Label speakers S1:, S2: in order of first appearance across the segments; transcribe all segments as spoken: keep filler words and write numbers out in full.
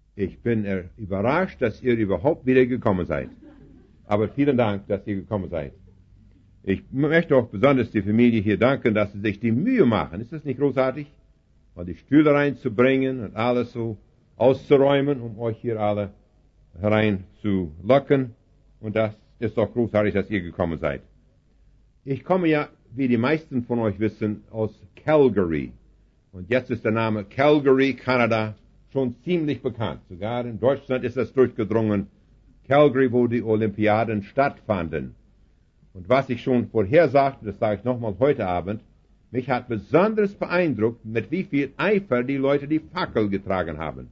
S1: Ich bin äh, überrascht, dass ihr überhaupt wieder gekommen seid. Aber vielen Dank, dass ihr gekommen seid. Ich möchte auch besonders die Familie hier danken, dass sie sich die Mühe machen. Ist das nicht großartig? Mal die Stühle reinzubringen und alles so auszuräumen, um euch hier alle hereinzulocken. Und das ist doch großartig, dass ihr gekommen seid. Ich komme ja, wie die meisten von euch wissen, aus Calgary. Und jetzt ist der Name Calgary, Kanada, schon ziemlich bekannt. Sogar in Deutschland ist das durchgedrungen. Calgary, wo die Olympiaden stattfanden. Und was ich schon vorher sagte, das sage ich nochmal heute Abend, mich hat besonders beeindruckt, mit wie viel Eifer die Leute die Fackel getragen haben.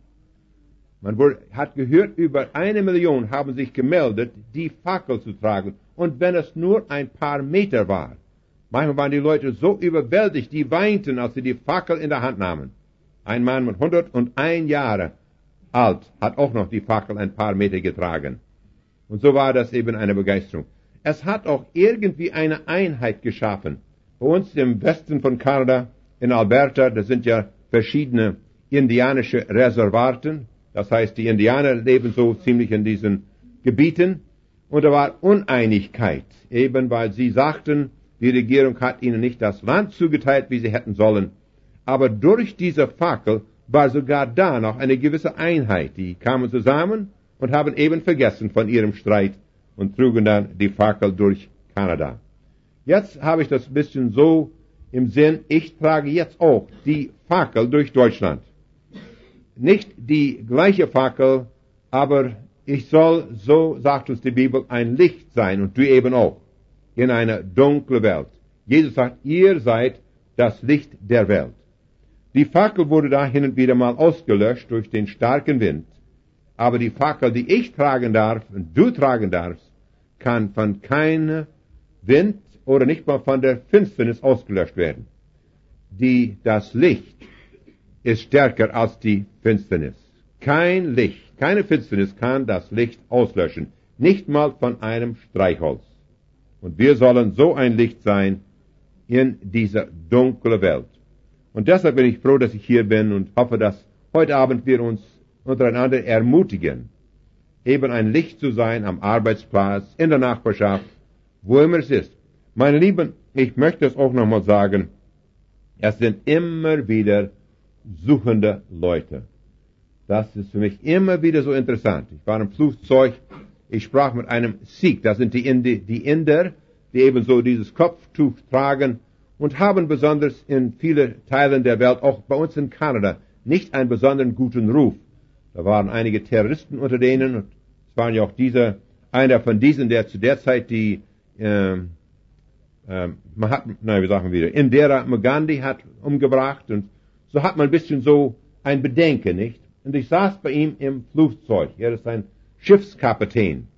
S1: Man wurde, hat gehört, über eine Million haben sich gemeldet, die Fackel zu tragen. Und wenn es nur ein paar Meter war. Manchmal waren die Leute so überwältigt, die weinten, als sie die Fackel in der Hand nahmen. Ein Mann mit hunderteins Jahre alt hat auch noch die Fackel ein paar Meter getragen. Und so war das eben eine Begeisterung. Es hat auch irgendwie eine Einheit geschaffen. Bei uns im Westen von Kanada, in Alberta, da sind ja verschiedene indianische Reservaten. Das heißt, die Indianer leben so ziemlich in diesen Gebieten. Und da war Uneinigkeit, eben weil sie sagten, die Regierung hat ihnen nicht das Land zugeteilt, wie sie hätten sollen. Aber durch diese Fackel war sogar da noch eine gewisse Einheit. Die kamen zusammen und haben eben vergessen von ihrem Streit und trugen dann die Fackel durch Kanada. Jetzt habe ich das ein bisschen so im Sinn, ich trage jetzt auch die Fackel durch Deutschland. Nicht die gleiche Fackel, aber ich soll, so sagt uns die Bibel, ein Licht sein und du eben auch, in einer dunklen Welt. Jesus sagt, ihr seid das Licht der Welt. Die Fackel wurde da hin und wieder mal ausgelöscht durch den starken Wind. Aber die Fackel, die ich tragen darf und du tragen darfst, kann von keinem Wind oder nicht mal von der Finsternis ausgelöscht werden. Die, das Licht ist stärker als die Finsternis. Kein Licht, keine Finsternis kann das Licht auslöschen. Nicht mal von einem Streichholz. Und wir sollen so ein Licht sein in dieser dunklen Welt. Und deshalb bin ich froh, dass ich hier bin und hoffe, dass heute Abend wir uns untereinander ermutigen, eben ein Licht zu sein am Arbeitsplatz, in der Nachbarschaft, wo immer es ist. Meine Lieben, ich möchte es auch nochmal sagen, es sind immer wieder suchende Leute. Das ist für mich immer wieder so interessant. Ich war im Flugzeug, ich sprach mit einem Sikh, das sind die, Indi, die Inder, die ebenso dieses Kopftuch tragen und haben besonders in vielen Teilen der Welt, auch bei uns in Kanada, nicht einen besonderen guten Ruf. Da waren einige Terroristen unter denen, und es waren ja auch diese, einer von diesen, der zu der Zeit die, ähm, ähm, Mahatma, nein, wie sagen wir, Indira Gandhi hat umgebracht, und so hat man ein bisschen so ein Bedenken, nicht? Und ich saß bei ihm im Flugzeug, er ist ein Schiffskapitän.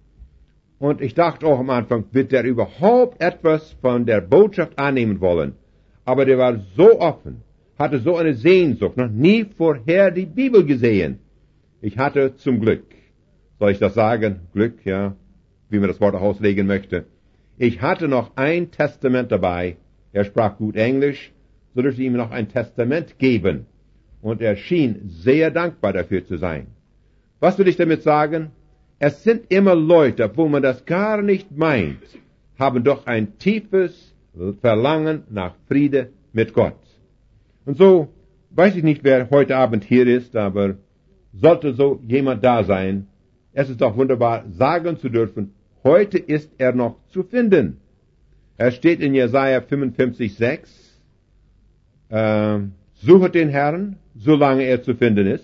S1: Und ich dachte auch am Anfang, wird der überhaupt etwas von der Botschaft annehmen wollen? Aber der war so offen, hatte so eine Sehnsucht, noch nie vorher die Bibel gesehen. Ich hatte zum Glück, soll ich das sagen, Glück, ja, wie man das Wort auch auslegen möchte. Ich hatte noch ein Testament dabei. Er sprach gut Englisch, so durfte ich ihm noch ein Testament geben. Und er schien sehr dankbar dafür zu sein. Was will ich damit sagen? Es sind immer Leute, obwohl man das gar nicht meint, haben doch ein tiefes Verlangen nach Friede mit Gott. Und so weiß ich nicht, wer heute Abend hier ist, aber sollte so jemand da sein, es ist doch wunderbar, sagen zu dürfen, heute ist er noch zu finden. Er steht in Jesaja fünfundfünfzig, sechs, äh, suchet den Herrn, solange er zu finden ist.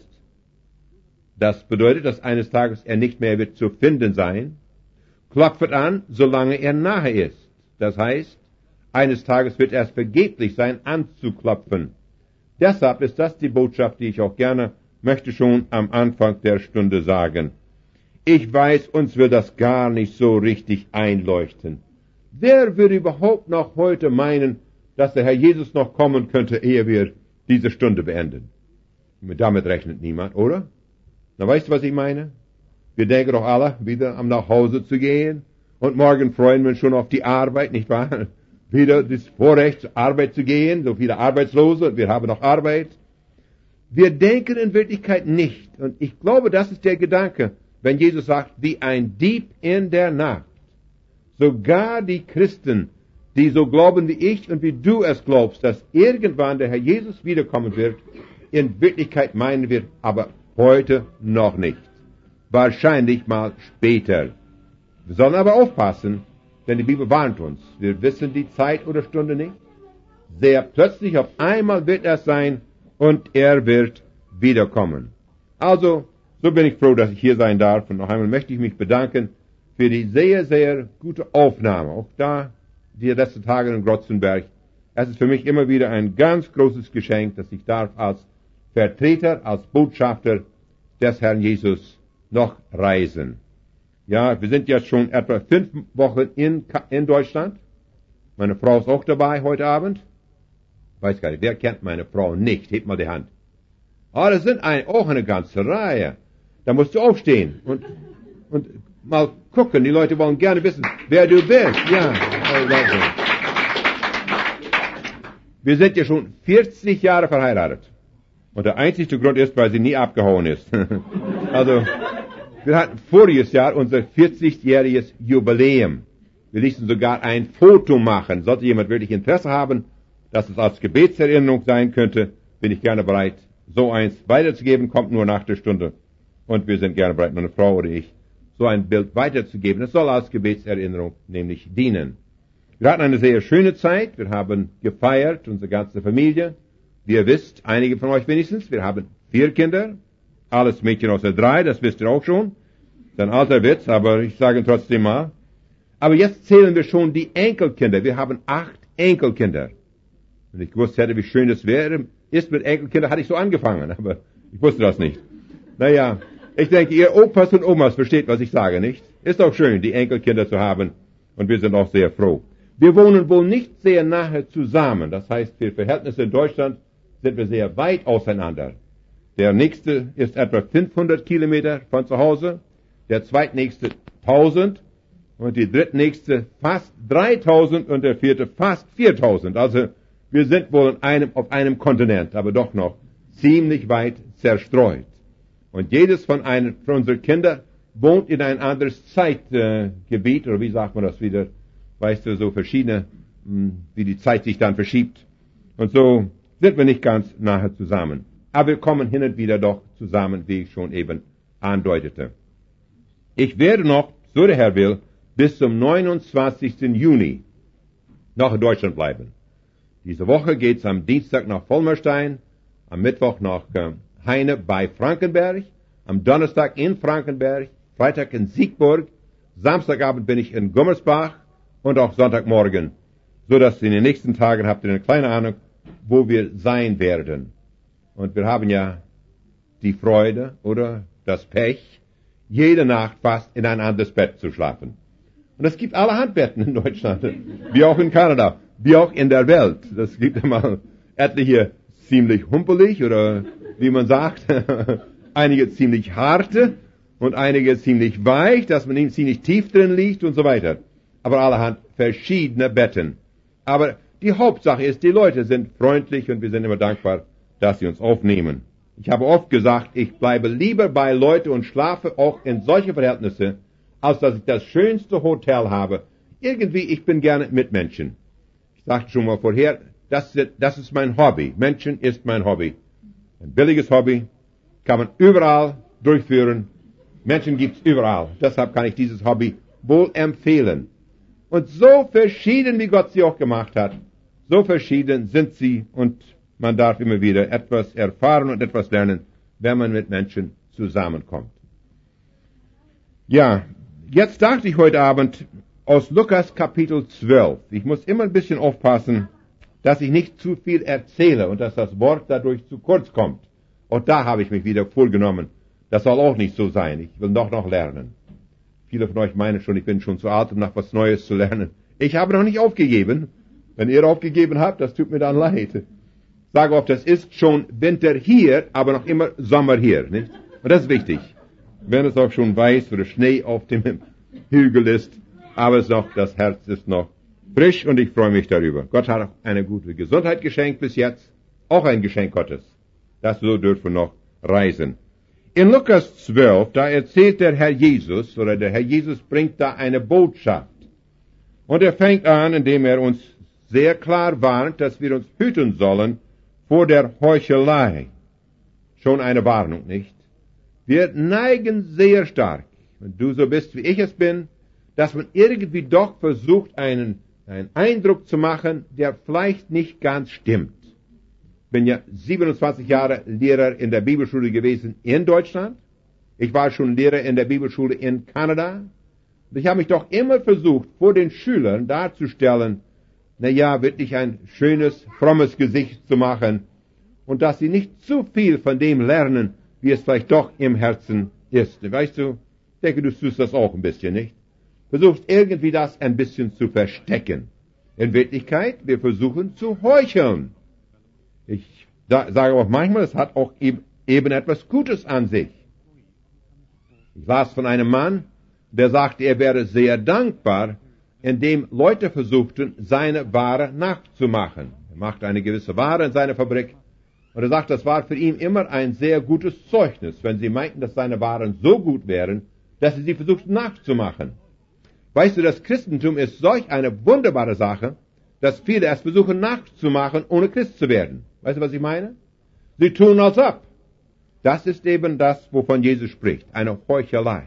S1: Das bedeutet, dass eines Tages er nicht mehr wird zu finden sein. Klopfet an, solange er nahe ist. Das heißt, eines Tages wird es vergeblich sein, anzuklopfen. Deshalb ist das die Botschaft, die ich auch gerne möchte schon am Anfang der Stunde sagen. Ich weiß, uns wird das gar nicht so richtig einleuchten. Wer würde überhaupt noch heute meinen, dass der Herr Jesus noch kommen könnte, ehe wir diese Stunde beenden? Damit rechnet niemand, oder? Na, weißt du, was ich meine? Wir denken doch alle, wieder am nach Hause zu gehen. Und morgen freuen wir uns schon auf die Arbeit, nicht wahr? Wieder das Vorrecht, zur Arbeit zu gehen. So viele Arbeitslose, und wir haben noch Arbeit. Wir denken in Wirklichkeit nicht, und ich glaube, das ist der Gedanke, wenn Jesus sagt, wie ein Dieb in der Nacht. Sogar die Christen, die so glauben wie ich und wie du es glaubst, dass irgendwann der Herr Jesus wiederkommen wird, in Wirklichkeit meinen wir aber heute noch nicht. Wahrscheinlich mal später. Wir sollen aber aufpassen, denn die Bibel warnt uns. Wir wissen die Zeit oder Stunde nicht. Sehr plötzlich, auf einmal wird es sein und er wird wiederkommen. Also, so bin ich froh, dass ich hier sein darf. Und noch einmal möchte ich mich bedanken für die sehr, sehr gute Aufnahme. Auch da, die letzten Tage in Grotzenberg. Es ist für mich immer wieder ein ganz großes Geschenk, dass ich darf als Vertreter, als Botschafter des Herrn Jesus noch reisen. Ja, wir sind jetzt schon etwa fünf Wochen in, in Deutschland. Meine Frau ist auch dabei heute Abend. Weiß gar nicht, wer kennt meine Frau nicht? Hebt mal die Hand. Ah, das sind ein, auch eine ganze Reihe. Da musst du aufstehen und, und mal gucken. Die Leute wollen gerne wissen, wer du bist. Ja, wir sind ja schon vierzig Jahre verheiratet. Und der einzige Grund ist, weil sie nie abgehauen ist. Also, wir hatten voriges Jahr unser vierzigjähriges Jubiläum. Wir ließen sogar ein Foto machen. Sollte jemand wirklich Interesse haben, dass es als Gebetserinnerung sein könnte, bin ich gerne bereit, so eins weiterzugeben. Kommt nur nach der Stunde. Und wir sind gerne bereit, meine Frau oder ich, so ein Bild weiterzugeben. Es soll als Gebetserinnerung nämlich dienen. Wir hatten eine sehr schöne Zeit. Wir haben gefeiert, unsere ganze Familie. Wie ihr wisst, einige von euch wenigstens, wir haben vier Kinder. Alles Mädchen außer drei, das wisst ihr auch schon. Das ist ein alter Witz, aber ich sage ihn trotzdem mal. Aber jetzt zählen wir schon die Enkelkinder. Wir haben acht Enkelkinder. Wenn ich gewusst hätte, wie schön es wäre, ist mit Enkelkindern, hatte ich so angefangen, aber ich wusste das nicht. Naja, ich denke, ihr Opas und Omas versteht, was ich sage, nicht? Ist auch schön, die Enkelkinder zu haben, und wir sind auch sehr froh. Wir wohnen wohl nicht sehr nahe zusammen. Das heißt, für Verhältnisse in Deutschland sind wir sehr weit auseinander. Der nächste ist etwa fünfhundert Kilometer von zu Hause, der zweitnächste tausend und die drittnächste fast dreitausend und der vierte fast viertausend. Also wir sind wohl in einem, auf einem Kontinent, aber doch noch ziemlich weit zerstreut. Und jedes von, einem, von unseren Kindern wohnt in ein anderes Zeitgebiet, äh, oder wie sagt man das wieder, weißt du, so verschiedene, mh, wie die Zeit sich dann verschiebt. Und so sind wir nicht ganz nahe zusammen. Aber wir kommen hin und wieder doch zusammen, wie ich schon eben andeutete. Ich werde noch, so der Herr will, bis zum neunundzwanzigsten Juni noch in Deutschland bleiben. Diese Woche geht's am Dienstag nach Vollmerstein, am Mittwoch nach äh, Heine bei Frankenberg, am Donnerstag in Frankenberg, Freitag in Siegburg, Samstagabend bin ich in Gummersbach und auch Sonntagmorgen, so dass in den nächsten Tagen habt ihr eine kleine Ahnung, wo wir sein werden. Und wir haben ja die Freude oder das Pech, jede Nacht fast in ein anderes Bett zu schlafen. Und es gibt allerhand Betten in Deutschland, wie auch in Kanada, wie auch in der Welt. Das gibt immer etliche ziemlich humpelig oder wie man sagt, einige ziemlich harte und einige ziemlich weich, dass man ziemlich tief drin liegt und so weiter. Aber allerhand verschiedene Betten. Aber die Hauptsache ist, die Leute sind freundlich und wir sind immer dankbar, dass sie uns aufnehmen. Ich habe oft gesagt, ich bleibe lieber bei Leuten und schlafe auch in solche Verhältnisse, als dass ich das schönste Hotel habe. Irgendwie, ich bin gerne mit Menschen. Ich sagte schon mal vorher, das ist, das ist mein Hobby. Menschen ist mein Hobby. Ein billiges Hobby, kann man überall durchführen. Menschen gibt's überall. Deshalb kann ich dieses Hobby wohl empfehlen. Und so verschieden, wie Gott sie auch gemacht hat, so verschieden sind sie und man darf immer wieder etwas erfahren und etwas lernen, wenn man mit Menschen zusammenkommt. Ja, jetzt dachte ich heute Abend aus Lukas Kapitel zwölf. Ich muss immer ein bisschen aufpassen, dass ich nicht zu viel erzähle und dass das Wort dadurch zu kurz kommt. Und da habe ich mich wieder vorgenommen. Das soll auch nicht so sein. Ich will doch noch lernen. Viele von euch meinen schon, ich bin schon zu alt, um noch was Neues zu lernen. Ich habe noch nicht aufgegeben. Wenn ihr aufgegeben habt, das tut mir dann leid. Ich sage oft, es ist schon Winter hier, aber noch immer Sommer hier. Nicht? Und das ist wichtig. Wenn es auch schon weiß oder Schnee auf dem Hügel ist, aber es ist noch, das Herz ist noch frisch und ich freue mich darüber. Gott hat auch eine gute Gesundheit geschenkt bis jetzt. Auch ein Geschenk Gottes. dass wir so dürfen noch reisen. In Lukas zwölf, da erzählt der Herr Jesus, oder der Herr Jesus bringt da eine Botschaft. Und er fängt an, indem er uns sehr klar warnt, dass wir uns hüten sollen vor der Heuchelei. Schon eine Warnung, nicht? Wir neigen sehr stark, wenn du so bist, wie ich es bin, dass man irgendwie doch versucht, einen, einen Eindruck zu machen, der vielleicht nicht ganz stimmt. Ich bin ja siebenundzwanzig Jahre Lehrer in der Bibelschule gewesen in Deutschland. Ich war schon Lehrer in der Bibelschule in Kanada. Und ich habe mich doch immer versucht, vor den Schülern darzustellen, na ja, wirklich ein schönes, frommes Gesicht zu machen und dass sie nicht zu viel von dem lernen, wie es vielleicht doch im Herzen ist. Weißt du, ich denke, du tust das auch ein bisschen, nicht? Versuchst irgendwie das ein bisschen zu verstecken. In Wirklichkeit, wir versuchen zu heucheln. Ich sage auch manchmal, es hat auch eben etwas Gutes an sich. Ich las von einem Mann, der sagte, er wäre sehr dankbar, indem Leute versuchten, seine Ware nachzumachen. Er machte eine gewisse Ware in seiner Fabrik und er sagt, das war für ihn immer ein sehr gutes Zeugnis, wenn sie meinten, dass seine Waren so gut wären, dass sie sie versuchten nachzumachen. Weißt du, das Christentum ist solch eine wunderbare Sache, dass viele es versuchen nachzumachen, ohne Christ zu werden. Weißt du, was ich meine? Sie tun als ob. Das ist eben das, wovon Jesus spricht, eine Heuchelei.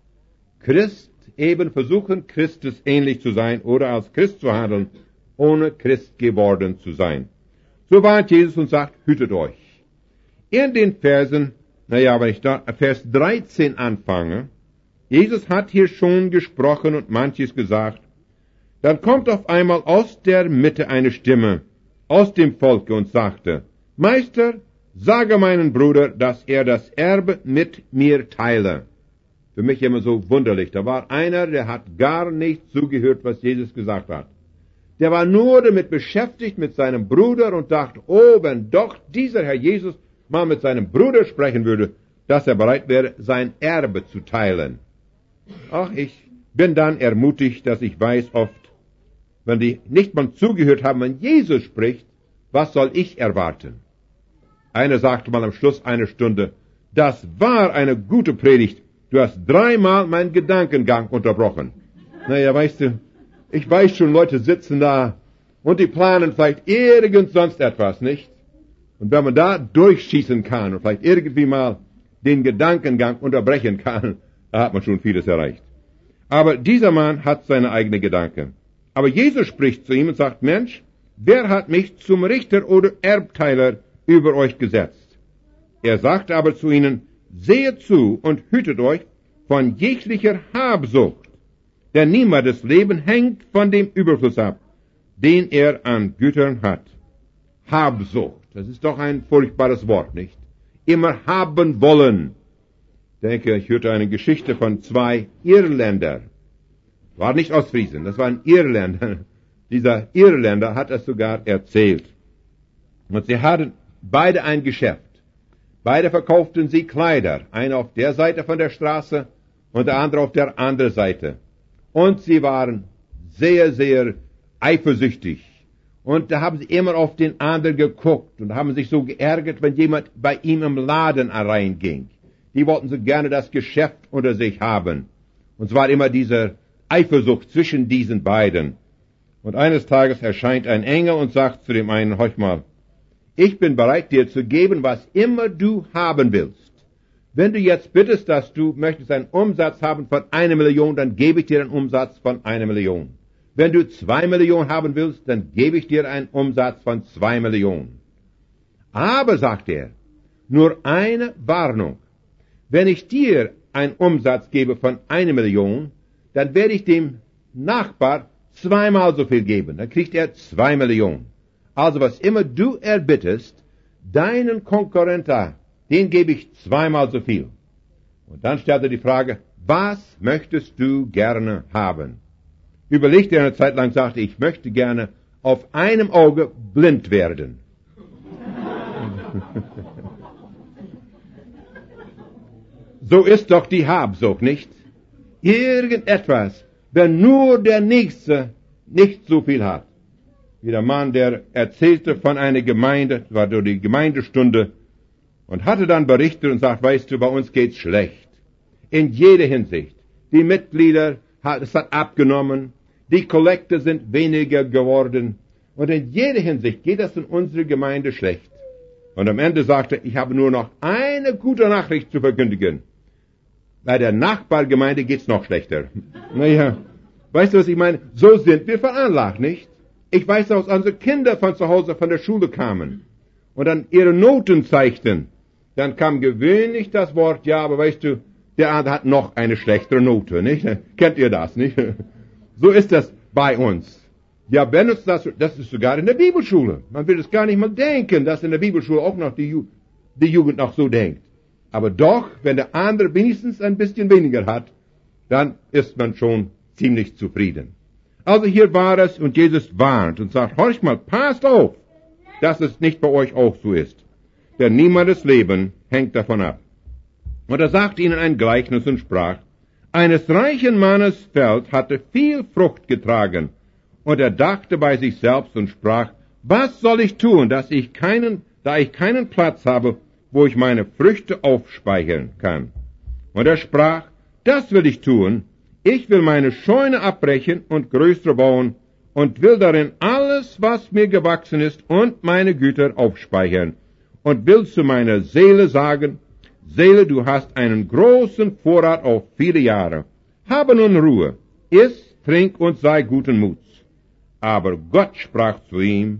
S1: Christ eben versuchen, Christus ähnlich zu sein oder als Christ zu handeln, ohne Christ geworden zu sein. So warnt Jesus und sagt, hütet euch. In den Versen, naja, wenn ich da Vers dreizehn anfange, Jesus hat hier schon gesprochen und manches gesagt, dann kommt auf einmal aus der Mitte eine Stimme aus dem Volke und sagte, Meister, sage meinen Bruder, dass er das Erbe mit mir teile. Für mich immer so wunderlich. Da war einer, der hat gar nicht zugehört, was Jesus gesagt hat. Der war nur damit beschäftigt mit seinem Bruder und dachte, oh, wenn doch dieser Herr Jesus mal mit seinem Bruder sprechen würde, dass er bereit wäre, sein Erbe zu teilen. Ach, ich bin dann ermutigt, dass ich weiß oft, wenn die nicht mal zugehört haben, wenn Jesus spricht, was soll ich erwarten? Einer sagte mal am Schluss einer Stunde, das war eine gute Predigt. Du hast dreimal meinen Gedankengang unterbrochen. Naja, weißt du, ich weiß schon, Leute sitzen da und die planen vielleicht irgend sonst etwas, nicht? Und wenn man da durchschießen kann und vielleicht irgendwie mal den Gedankengang unterbrechen kann, da hat man schon vieles erreicht. Aber dieser Mann hat seine eigenen Gedanken. Aber Jesus spricht zu ihm und sagt, Mensch, wer hat mich zum Richter oder Erbteiler über euch gesetzt? Er sagt aber zu ihnen, sehet zu und hütet euch von jeglicher Habsucht, denn niemandes Leben hängt von dem Überfluss ab, den er an Gütern hat. Habsucht, das ist doch ein furchtbares Wort, nicht? Immer haben wollen. Ich denke, ich hörte eine Geschichte von zwei Irländern. War nicht Ostfriesen, das waren Irländer. Dieser Irländer hat es sogar erzählt. Und sie hatten beide ein Geschäft. Beide verkauften sie Kleider. Einer auf der Seite von der Straße und der andere auf der anderen Seite. Und sie waren sehr, sehr eifersüchtig. Und da haben sie immer auf den anderen geguckt und haben sich so geärgert, wenn jemand bei ihm im Laden reinging. Die wollten so gerne das Geschäft unter sich haben. Und es war immer diese Eifersucht zwischen diesen beiden. Und eines Tages erscheint ein Engel und sagt zu dem einen, horch mal, ich bin bereit, dir zu geben, was immer du haben willst. Wenn du jetzt bittest, dass du möchtest einen Umsatz haben von einer Million, dann gebe ich dir einen Umsatz von einer Million. Wenn du zwei Millionen haben willst, dann gebe ich dir einen Umsatz von zwei Millionen. Aber, sagt er, nur eine Warnung. Wenn ich dir einen Umsatz gebe von einer Million, dann werde ich dem Nachbar zweimal so viel geben. Dann kriegt er zwei Millionen. Also was immer du erbittest, deinen Konkurrenten, den gebe ich zweimal so viel. Und dann stellt er die Frage, was möchtest du gerne haben? Überlegte er eine Zeit lang, sagte, ich möchte gerne auf einem Auge blind werden. So ist doch die Habsucht, nicht? Irgendetwas, wenn nur der Nächste nicht so viel hat. Wie der Mann, der erzählte von einer Gemeinde, war durch die Gemeindestunde, Und hatte dann berichtet und sagt, weißt du, bei uns geht's schlecht. In jeder Hinsicht. Die Mitglieder, es hat abgenommen. Die Kollekte sind weniger geworden. Und in jeder Hinsicht geht es in unserer Gemeinde schlecht. Und am Ende sagte er, ich habe nur noch eine gute Nachricht zu verkündigen. Bei der Nachbargemeinde geht's noch schlechter. Naja, weißt du, was ich meine? So sind wir veranlagt, nicht? Ich weiß, dass unsere Kinder von zu Hause von der Schule kamen und dann ihre Noten zeigten. Dann kam gewöhnlich das Wort, ja, aber weißt du, der andere hat noch eine schlechtere Note, nicht? Kennt ihr das, nicht? So ist das bei uns. Ja, wenn uns das, das ist sogar in der Bibelschule. Man will es gar nicht mal denken, dass in der Bibelschule auch noch die, Ju- die Jugend noch so denkt. Aber doch, wenn der andere wenigstens ein bisschen weniger hat, dann ist man schon ziemlich zufrieden. Also hier war es und Jesus warnt und sagt, horcht mal, passt auf, dass es nicht bei euch auch so ist. Denn niemandes Leben hängt davon ab. Und er sagte ihnen ein Gleichnis und sprach, eines reichen Mannes Feld hatte viel Frucht getragen. Und er dachte bei sich selbst und sprach, was soll ich tun, dass ich keinen, da ich keinen Platz habe, wo ich meine Früchte aufspeichern kann? Und er sprach, das will ich tun, ich will meine Scheune abbrechen und größere bauen und will darin alles, was mir gewachsen ist, und meine Güter aufspeichern und will zu meiner Seele sagen, Seele, du hast einen großen Vorrat auf viele Jahre. Habe nun Ruhe, iss, trink und sei guten Muts. Aber Gott sprach zu ihm,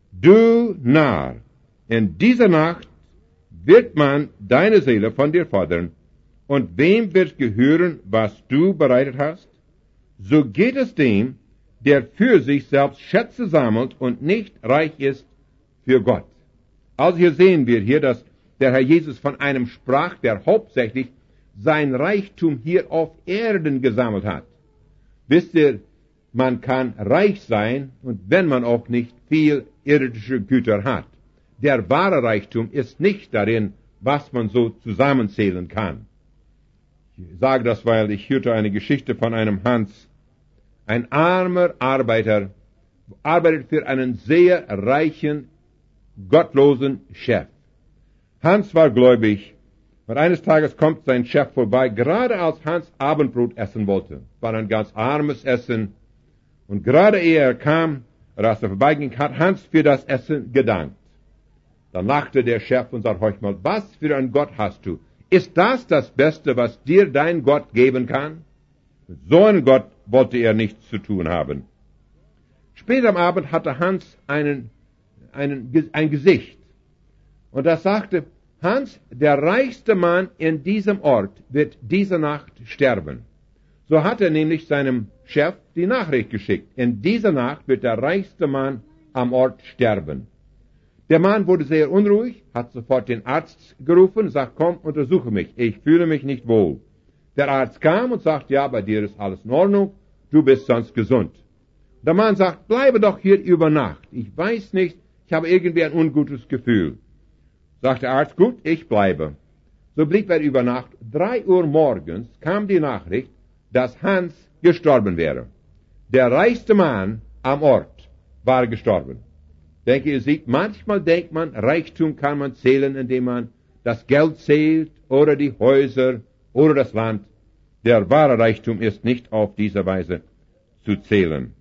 S1: du Narr, in dieser Nacht wird man deine Seele von dir fordern, und wem wird gehören, was du bereitet hast? So geht es dem, der für sich selbst Schätze sammelt und nicht reich ist für Gott. Also hier sehen wir hier, dass der Herr Jesus von einem sprach, der hauptsächlich sein Reichtum hier auf Erden gesammelt hat. Wisst ihr, man kann reich sein, und wenn man auch nicht viel irdische Güter hat. Der wahre Reichtum ist nicht darin, was man so zusammenzählen kann. Ich sage das, weil ich hörte eine Geschichte von einem Hans. Ein armer Arbeiter arbeitet für einen sehr reichen, gottlosen Chef. Hans war gläubig, und eines Tages kommt sein Chef vorbei, gerade als Hans Abendbrot essen wollte. War ein ganz armes Essen. Und gerade ehe er kam, oder als er vorbeiging, hat Hans für das Essen gedankt. Dann lachte der Chef und sagte, horch mal, was für ein Gott hast du? Ist das das Beste, was dir dein Gott geben kann? Mit so einem Gott wollte er nichts zu tun haben. Später am Abend hatte Hans einen, einen, ein Gesicht. Und das sagte, Hans, der reichste Mann in diesem Ort wird diese Nacht sterben. So hat er nämlich seinem Chef die Nachricht geschickt. In dieser Nacht wird der reichste Mann am Ort sterben. Der Mann wurde sehr unruhig, hat sofort den Arzt gerufen und sagt, komm, untersuche mich, ich fühle mich nicht wohl. Der Arzt kam und sagt, ja, bei dir ist alles in Ordnung, du bist sonst gesund. Der Mann sagt, bleibe doch hier über Nacht. Ich weiß nicht, ich habe irgendwie ein ungutes Gefühl. Sagt der Arzt, gut, ich bleibe. So blieb er über Nacht. Drei Uhr morgens kam die Nachricht, dass Hans gestorben wäre. Der reichste Mann am Ort war gestorben. Denke, ihr seht, manchmal denkt man, Reichtum kann man zählen, indem man das Geld zählt oder die Häuser oder das Land. Der wahre Reichtum ist nicht auf diese Weise zu zählen.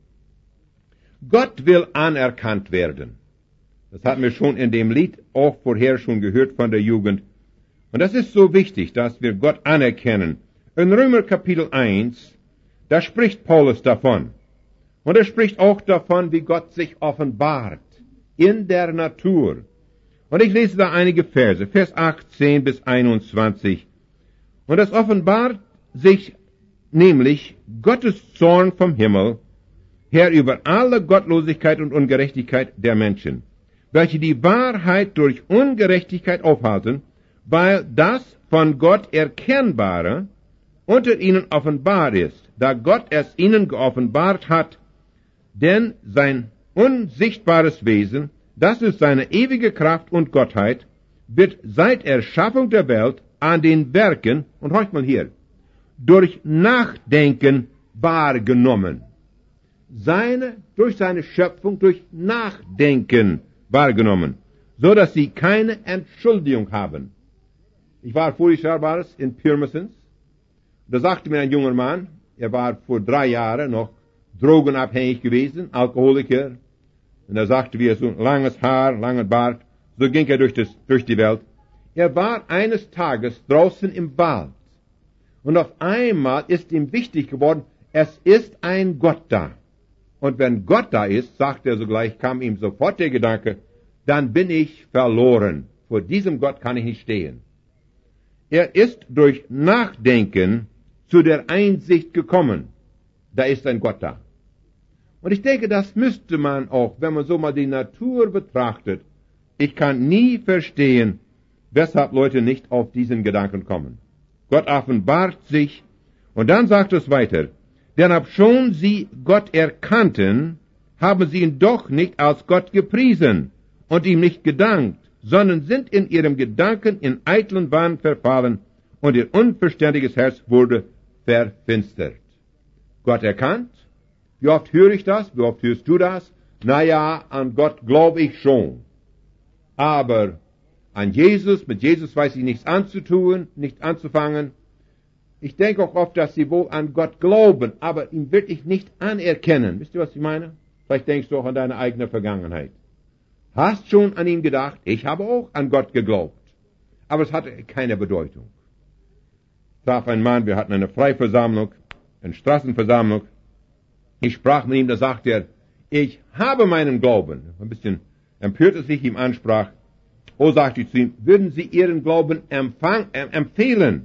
S1: Gott will anerkannt werden. Das hatten wir schon in dem Lied auch vorher schon gehört von der Jugend. Und das ist so wichtig, dass wir Gott anerkennen. In Römer Kapitel eins, da spricht Paulus davon. Und er spricht auch davon, wie Gott sich offenbart in der Natur. Und ich lese da einige Verse, Vers achtzehn bis einundzwanzig. Und es offenbart sich nämlich Gottes Zorn vom Himmel her über alle Gottlosigkeit und Ungerechtigkeit der Menschen, welche die Wahrheit durch Ungerechtigkeit aufhalten, weil das von Gott Erkennbare unter ihnen offenbar ist, da Gott es ihnen geoffenbart hat, denn sein unsichtbares Wesen, das ist seine ewige Kraft und Gottheit, wird seit Erschaffung der Welt an den Werken, und horcht mal hier, durch Nachdenken wahrgenommen. Seine, durch seine Schöpfung, durch Nachdenken wahrgenommen. so dass sie keine Entschuldigung haben. Ich war voriges Jahr war es in Pirmasens. Da sagte mir ein junger Mann, er war vor drei Jahren noch drogenabhängig gewesen, Alkoholiker. Und er sagte, wie er so langes Haar, langen Bart, so ging er durch, das, durch die Welt. Er war eines Tages draußen im Wald. Und auf einmal ist ihm wichtig geworden, es ist ein Gott da. Und wenn Gott da ist, sagte er sogleich, kam ihm sofort der Gedanke, dann bin ich verloren. Vor diesem Gott kann ich nicht stehen. Er ist durch Nachdenken zu der Einsicht gekommen, da ist ein Gott da. Und ich denke, das müsste man auch, wenn man so mal die Natur betrachtet. Ich kann nie verstehen, weshalb Leute nicht auf diesen Gedanken kommen. Gott offenbart sich, und dann sagt es weiter, denn obschon sie Gott erkannten, haben sie ihn doch nicht als Gott gepriesen und ihm nicht gedankt, sondern sind in ihrem Gedanken in eitlen Wahn verfallen, und ihr unverständiges Herz wurde verfinstert. Gott erkannt? Wie oft höre ich das? Wie oft hörst du das? Naja, an Gott glaube ich schon. Aber an Jesus, mit Jesus weiß ich nichts anzutun, nichts anzufangen. Ich denke auch oft, dass sie wohl an Gott glauben, aber ihn wirklich nicht anerkennen. Wisst ihr, was ich meine? Vielleicht denkst du auch an deine eigene Vergangenheit. Hast schon an ihn gedacht? Ich habe auch an Gott geglaubt. Aber es hatte keine Bedeutung. Ich traf einen Mann, wir hatten eine Freiversammlung, eine Straßenversammlung. Ich sprach mit ihm, da sagte er, ich habe meinen Glauben. Ein bisschen empört es sich, ihm ansprach. Oh, sagte ich zu ihm, würden Sie Ihren Glauben empfang, äh, empfehlen?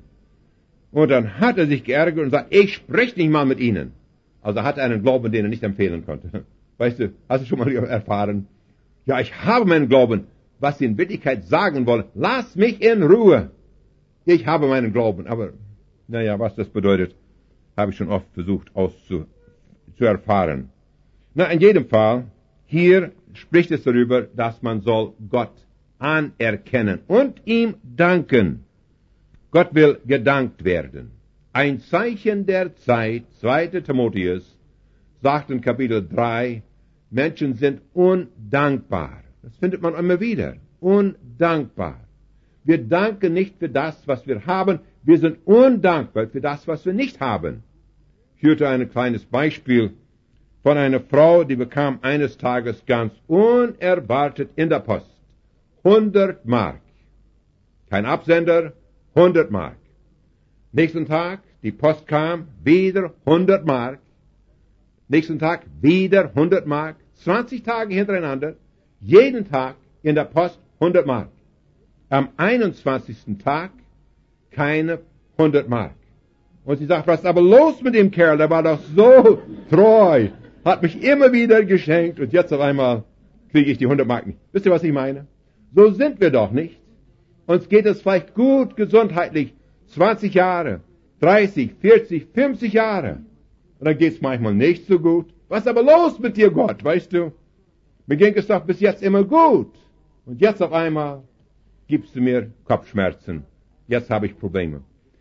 S1: Und dann hat er sich geärgert und sagt, ich spreche nicht mal mit Ihnen. Also er hatte einen Glauben, den er nicht empfehlen konnte. Weißt du, hast du schon mal erfahren? Ja, ich habe meinen Glauben. Was Sie in Wirklichkeit sagen wollen, lass mich in Ruhe. Ich habe meinen Glauben. Aber, naja, was das bedeutet, habe ich schon oft versucht auszu, zu erfahren. Na, in jedem Fall, hier spricht es darüber, dass man soll Gott anerkennen und ihm danken. Gott will gedankt werden. Ein Zeichen der Zeit, zweiter Timotheus, sagt in Kapitel drei, Menschen sind undankbar. Das findet man immer wieder. Undankbar. Wir danken nicht für das, was wir haben. Wir sind undankbar für das, was wir nicht haben. Ich hörte ein kleines Beispiel von einer Frau, die bekam eines Tages ganz unerwartet in der Post hundert Mark. Kein Absender, hundert Mark. Nächsten Tag, die Post kam, wieder hundert Mark. Nächsten Tag, wieder hundert Mark. zwanzig Tage hintereinander, jeden Tag in der Post hundert Mark. Am einundzwanzigsten Tag keine hundert Mark. Und sie sagt, was ist aber los mit dem Kerl? Der war doch so treu. Hat mich immer wieder geschenkt und jetzt auf einmal kriege ich die hundert Mark nicht. Wisst ihr, was ich meine? So sind wir doch nicht. Uns geht es vielleicht gut gesundheitlich. zwanzig Jahre, dreißig, vierzig, fünfzig Jahre. Und dann geht es manchmal nicht so gut. Was ist aber los mit dir, Gott, weißt du? Mir ging es doch bis jetzt immer gut. Und jetzt auf einmal gibst du mir Kopfschmerzen. Jetzt habe ich Probleme.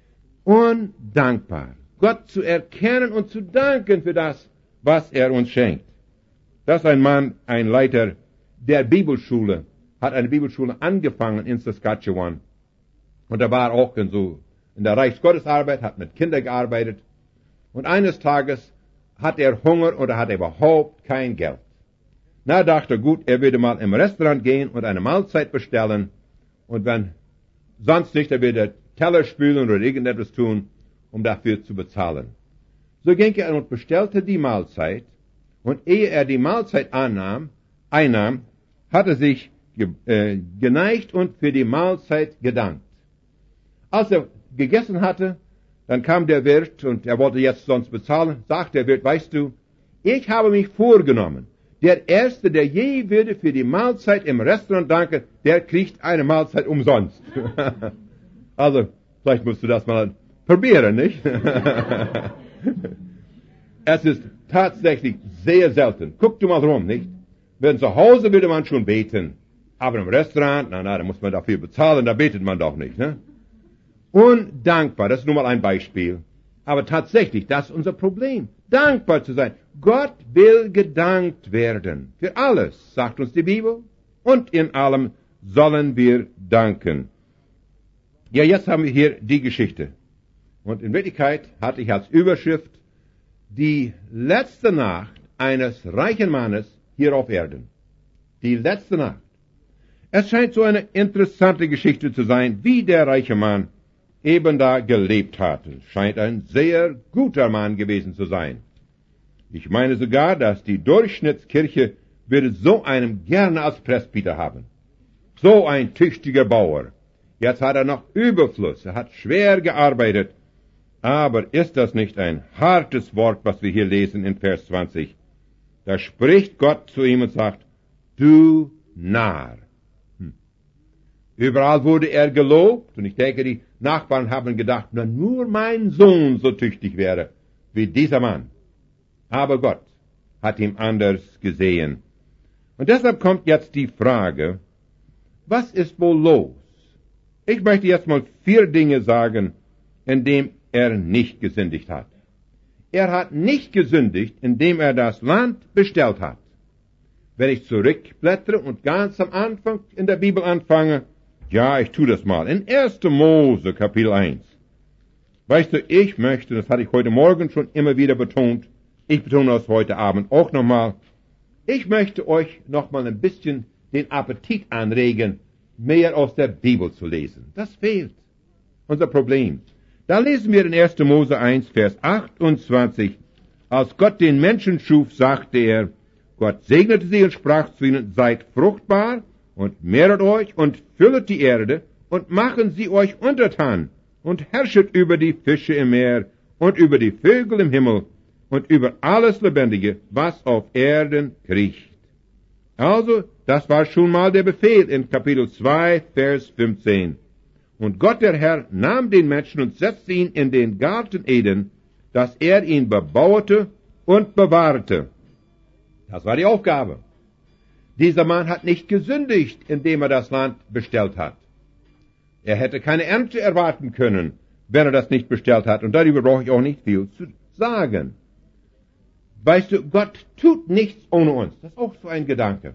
S1: Undankbar. Gott zu erkennen und zu danken für das, was er uns schenkt. Das ist ein Mann, ein Leiter der Bibelschule, hat eine Bibelschule angefangen in Saskatchewan. Und er war auch in so, in der Reichsgottesarbeit, hat mit Kindern gearbeitet. Und eines Tages hat er Hunger oder hat er überhaupt kein Geld. Na, dachte er, gut, er würde mal im Restaurant gehen und eine Mahlzeit bestellen. Und wenn sonst nicht, er würde Teller spülen oder irgendetwas tun, um dafür zu bezahlen. So ging er und bestellte die Mahlzeit. Und ehe er die Mahlzeit annahm, einnahm, hat er sich ge, äh, geneigt und für die Mahlzeit gedankt. Als er gegessen hatte, dann kam der Wirt und er wollte jetzt sonst bezahlen. Sagt der Wirt, weißt du, ich habe mich vorgenommen, der Erste, der je würde für die Mahlzeit im Restaurant danken, der kriegt eine Mahlzeit umsonst. Also, vielleicht musst du das mal probieren, nicht? Es ist tatsächlich sehr selten. Guck du mal rum, nicht? Wenn zu Hause würde man schon beten. Aber im Restaurant, na, na, da muss man dafür bezahlen, da betet man doch nicht, ne? Undankbar, das ist nur mal ein Beispiel. Aber tatsächlich, das ist unser Problem. Dankbar zu sein. Gott will gedankt werden. Für alles, sagt uns die Bibel. Und in allem sollen wir danken. Ja, jetzt haben wir hier die Geschichte. Und in Wirklichkeit hatte ich als Überschrift die letzte Nacht eines reichen Mannes hier auf Erden. Die letzte Nacht. Es scheint so eine interessante Geschichte zu sein, wie der reiche Mann eben da gelebt hat. Es scheint ein sehr guter Mann gewesen zu sein. Ich meine sogar, dass die Durchschnittskirche würde so einen gerne als Presbyter haben. So ein tüchtiger Bauer. Jetzt hat er noch Überfluss. Er hat schwer gearbeitet. Aber ist das nicht ein hartes Wort, was wir hier lesen in Vers zwanzig? Da spricht Gott zu ihm und sagt, du Narr. Hm. Überall wurde er gelobt. Und ich denke, die Nachbarn haben gedacht, na, nur mein Sohn so tüchtig wäre wie dieser Mann. Aber Gott hat ihm anders gesehen. Und deshalb kommt jetzt die Frage, was ist wohl los? Ich möchte jetzt mal vier Dinge sagen, indem er nicht gesündigt hat. Er hat nicht gesündigt, indem er das Land bestellt hat. Wenn ich zurückblättere und ganz am Anfang in der Bibel anfange, ja, ich tue das mal, in erster Mose Kapitel eins. Weißt du, ich möchte, das hatte ich heute Morgen schon immer wieder betont, ich betone das heute Abend auch nochmal, ich möchte euch nochmal ein bisschen den Appetit anregen, mehr aus der Bibel zu lesen. Das fehlt. Unser Problem. Da lesen wir in erster Mose eins, Vers achtundzwanzig. Als Gott den Menschen schuf, sagte er, Gott segnete sie und sprach zu ihnen, seid fruchtbar und mehret euch und füllet die Erde und machen sie euch untertan und herrschet über die Fische im Meer und über die Vögel im Himmel und über alles Lebendige, was auf Erden kriecht. Also, das war schon mal der Befehl in Kapitel zwei, Vers fünfzehn. Und Gott der Herr nahm den Menschen und setzte ihn in den Garten Eden, dass er ihn bebauete und bewahrte. Das war die Aufgabe. Dieser Mann hat nicht gesündigt, indem er das Land bestellt hat. Er hätte keine Ernte erwarten können, wenn er das nicht bestellt hat. Und darüber brauche ich auch nicht viel zu sagen. Weißt du, Gott tut nichts ohne uns. Das ist auch so ein Gedanke.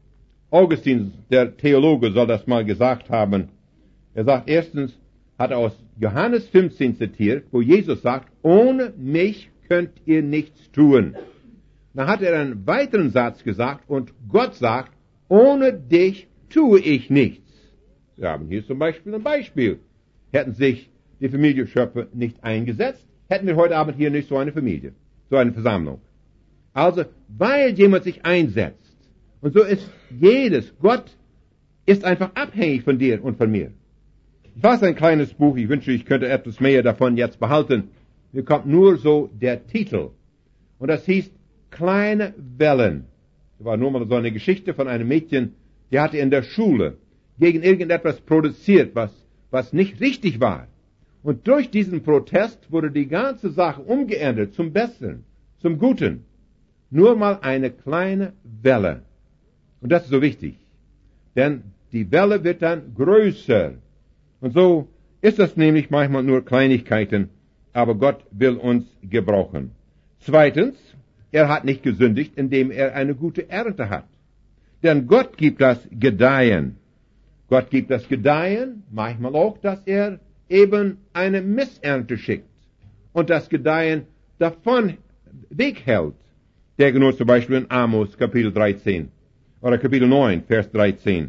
S1: Augustin, der Theologe, soll das mal gesagt haben. Er sagt, erstens hat er aus Johannes fünfzehn zitiert, wo Jesus sagt, ohne mich könnt ihr nichts tun. Dann hat er einen weiteren Satz gesagt und Gott sagt, ohne dich tue ich nichts. Wir haben hier zum Beispiel ein Beispiel. Hätten sich die Familienschöpfer nicht eingesetzt, hätten wir heute Abend hier nicht so eine Familie, so eine Versammlung. Also, weil jemand sich einsetzt, und so ist jedes, Gott ist einfach abhängig von dir und von mir. Ich weiß ein kleines Buch, ich wünsche, ich könnte etwas mehr davon jetzt behalten. Mir kommt nur so der Titel. Und das hieß Kleine Wellen. Das war nur mal so eine Geschichte von einem Mädchen, die hatte in der Schule gegen irgendetwas protestiert, was, was nicht richtig war. Und durch diesen Protest wurde die ganze Sache umgeändert zum Besseren, zum Guten. Nur mal eine kleine Welle. Und das ist so wichtig. Denn die Welle wird dann größer. Und so ist das nämlich manchmal nur Kleinigkeiten, aber Gott will uns gebrauchen. Zweitens, er hat nicht gesündigt, indem er eine gute Ernte hat. Denn Gott gibt das Gedeihen. Gott gibt das Gedeihen, manchmal auch, dass er eben eine Missernte schickt und das Gedeihen davon weghält. Denke nur zum Beispiel in Amos Kapitel dreizehn oder Kapitel neun, Vers dreizehn.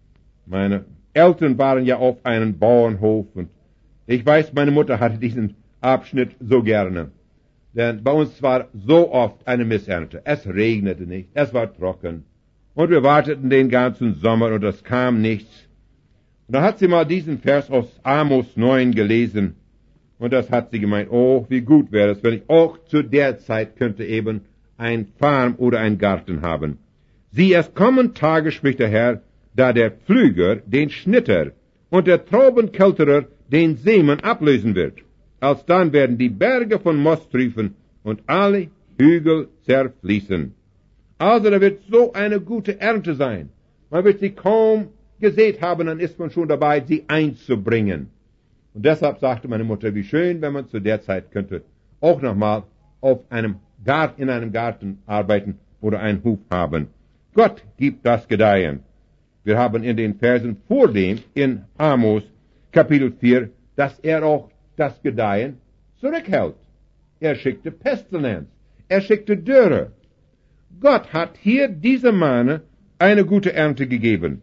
S1: Meine Eltern waren ja auf einem Bauernhof und ich weiß, meine Mutter hatte diesen Abschnitt so gerne. Denn bei uns war so oft eine Missernte. Es regnete nicht, es war trocken. Und wir warteten den ganzen Sommer und es kam nichts. Und da hat sie mal diesen Vers aus Amos neun gelesen. Und das hat sie gemeint, oh, wie gut wäre es, wenn ich auch zu der Zeit könnte eben ein Farm oder ein Garten haben. Sieh, es kommen Tage, spricht der Herr, da der Pflüger den Schnitter und der Traubenkälterer den Seemann ablösen wird. Alsdann werden die Berge von Most triefen und alle Hügel zerfließen. Also da wird so eine gute Ernte sein. Man wird sie kaum gesät haben, dann ist man schon dabei, sie einzubringen. Und deshalb sagte meine Mutter, wie schön, wenn man zu der Zeit könnte auch nochmal auf einem Garten, in einem Garten arbeiten oder einen Hof haben. Gott gibt das Gedeihen. Wir haben in den Versen vor dem, in Amos Kapitel vier, dass er auch das Gedeihen zurückhält. Er schickte Pestilenz. Er schickte Dürre. Gott hat hier diesem Mann eine gute Ernte gegeben.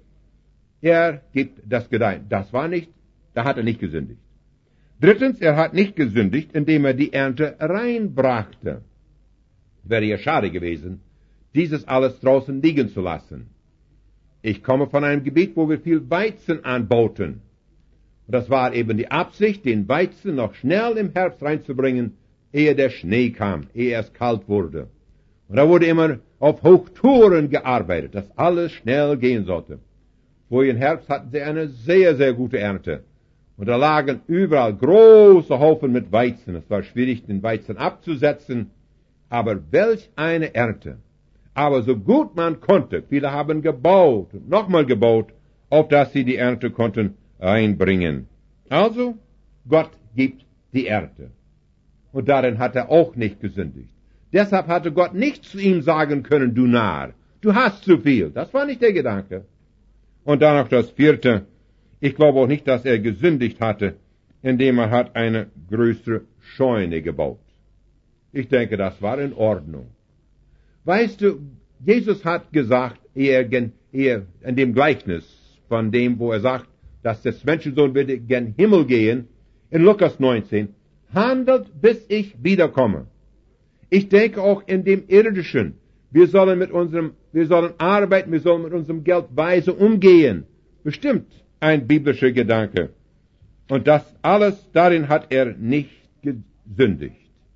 S1: Er gibt das Gedeihen. Das war nicht, da hat er nicht gesündigt. Drittens, er hat nicht gesündigt, indem er die Ernte reinbrachte. Wäre ja schade gewesen, dieses alles draußen liegen zu lassen. Ich komme von einem Gebiet, wo wir viel Weizen anbauten. Und das war eben die Absicht, den Weizen noch schnell im Herbst reinzubringen, ehe der Schnee kam, ehe es kalt wurde. Und da wurde immer auf Hochtouren gearbeitet, dass alles schnell gehen sollte. Vorigen Herbst hatten sie eine sehr, sehr gute Ernte. Und da lagen überall große Haufen mit Weizen. Es war schwierig, den Weizen abzusetzen. Aber welch eine Ernte. Aber so gut man konnte, viele haben gebaut und nochmal gebaut, auf dass sie die Ernte konnten einbringen. Also, Gott gibt die Ernte. Und darin hat er auch nicht gesündigt. Deshalb hatte Gott nicht zu ihm sagen können, du Narr, du hast zu viel. Das war nicht der Gedanke. Und dann noch das vierte. Ich glaube auch nicht, dass er gesündigt hatte, indem er hat eine größere Scheune gebaut. Ich denke, das war in Ordnung. Weißt du, Jesus hat gesagt, eher, eher in dem Gleichnis von dem, wo er sagt, dass des Menschensohn würde gen Himmel gehen, in Lukas neunzehn, handelt, bis ich wiederkomme. Ich denke auch in dem Irdischen. Wir sollen mit unserem, wir sollen arbeiten, wir sollen mit unserem Geld weise umgehen. Bestimmt ein biblischer Gedanke. Und das alles, darin hat er nicht gesündigt.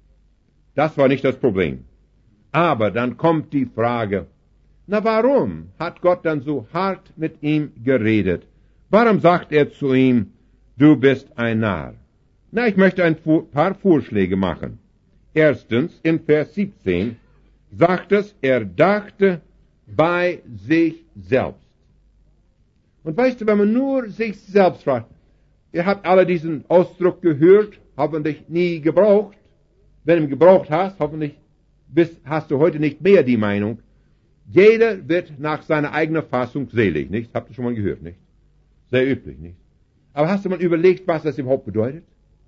S1: Das war nicht das Problem. Aber dann kommt die Frage, na warum hat Gott dann so hart mit ihm geredet? Warum sagt er zu ihm, du bist ein Narr? Na, ich möchte ein paar Vorschläge machen. Erstens, in Vers siebzehn, sagt es, er dachte bei sich selbst. Und weißt du, wenn man nur sich selbst fragt, ihr habt alle diesen Ausdruck gehört, hoffentlich nie gebraucht. Wenn du ihn gebraucht hast, hoffentlich bist, hast du heute nicht mehr die Meinung, jeder wird nach seiner eigenen Fassung selig, nicht? Habt ihr schon mal gehört, nicht? Sehr üblich, nicht? Aber hast du mal überlegt, was das überhaupt bedeutet?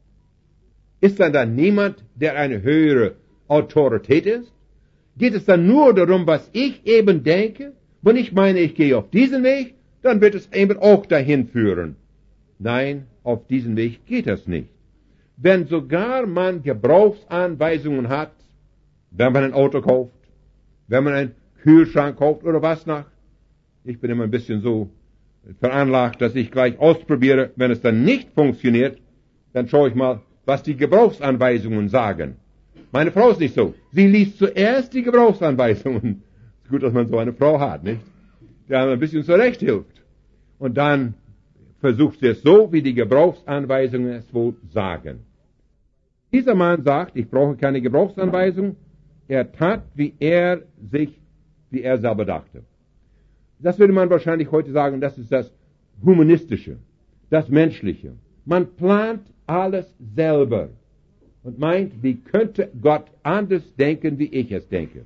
S1: Ist dann da niemand, der eine höhere Autorität ist? Geht es dann nur darum, was ich eben denke? Wenn ich meine, ich gehe auf diesen Weg, dann wird es eben auch dahin führen. Nein, auf diesen Weg geht es nicht. Wenn sogar man Gebrauchsanweisungen hat, wenn man ein Auto kauft, wenn man einen Kühlschrank kauft oder was nach, ich bin immer ein bisschen so veranlagt, dass ich gleich ausprobiere, wenn es dann nicht funktioniert, dann schaue ich mal, was die Gebrauchsanweisungen sagen. Meine Frau ist nicht so. Sie liest zuerst die Gebrauchsanweisungen. Ist gut, dass man so eine Frau hat, nicht? Die einem ein bisschen zurechthilft. Und dann versucht sie es so, wie die Gebrauchsanweisungen es wohl sagen. Dieser Mann sagt, ich brauche keine Gebrauchsanweisung. Er tat, wie er sich, wie er selber dachte. Das würde man wahrscheinlich heute sagen, das ist das Humanistische, das Menschliche. Man plant alles selber und meint, wie könnte Gott anders denken, wie ich es denke.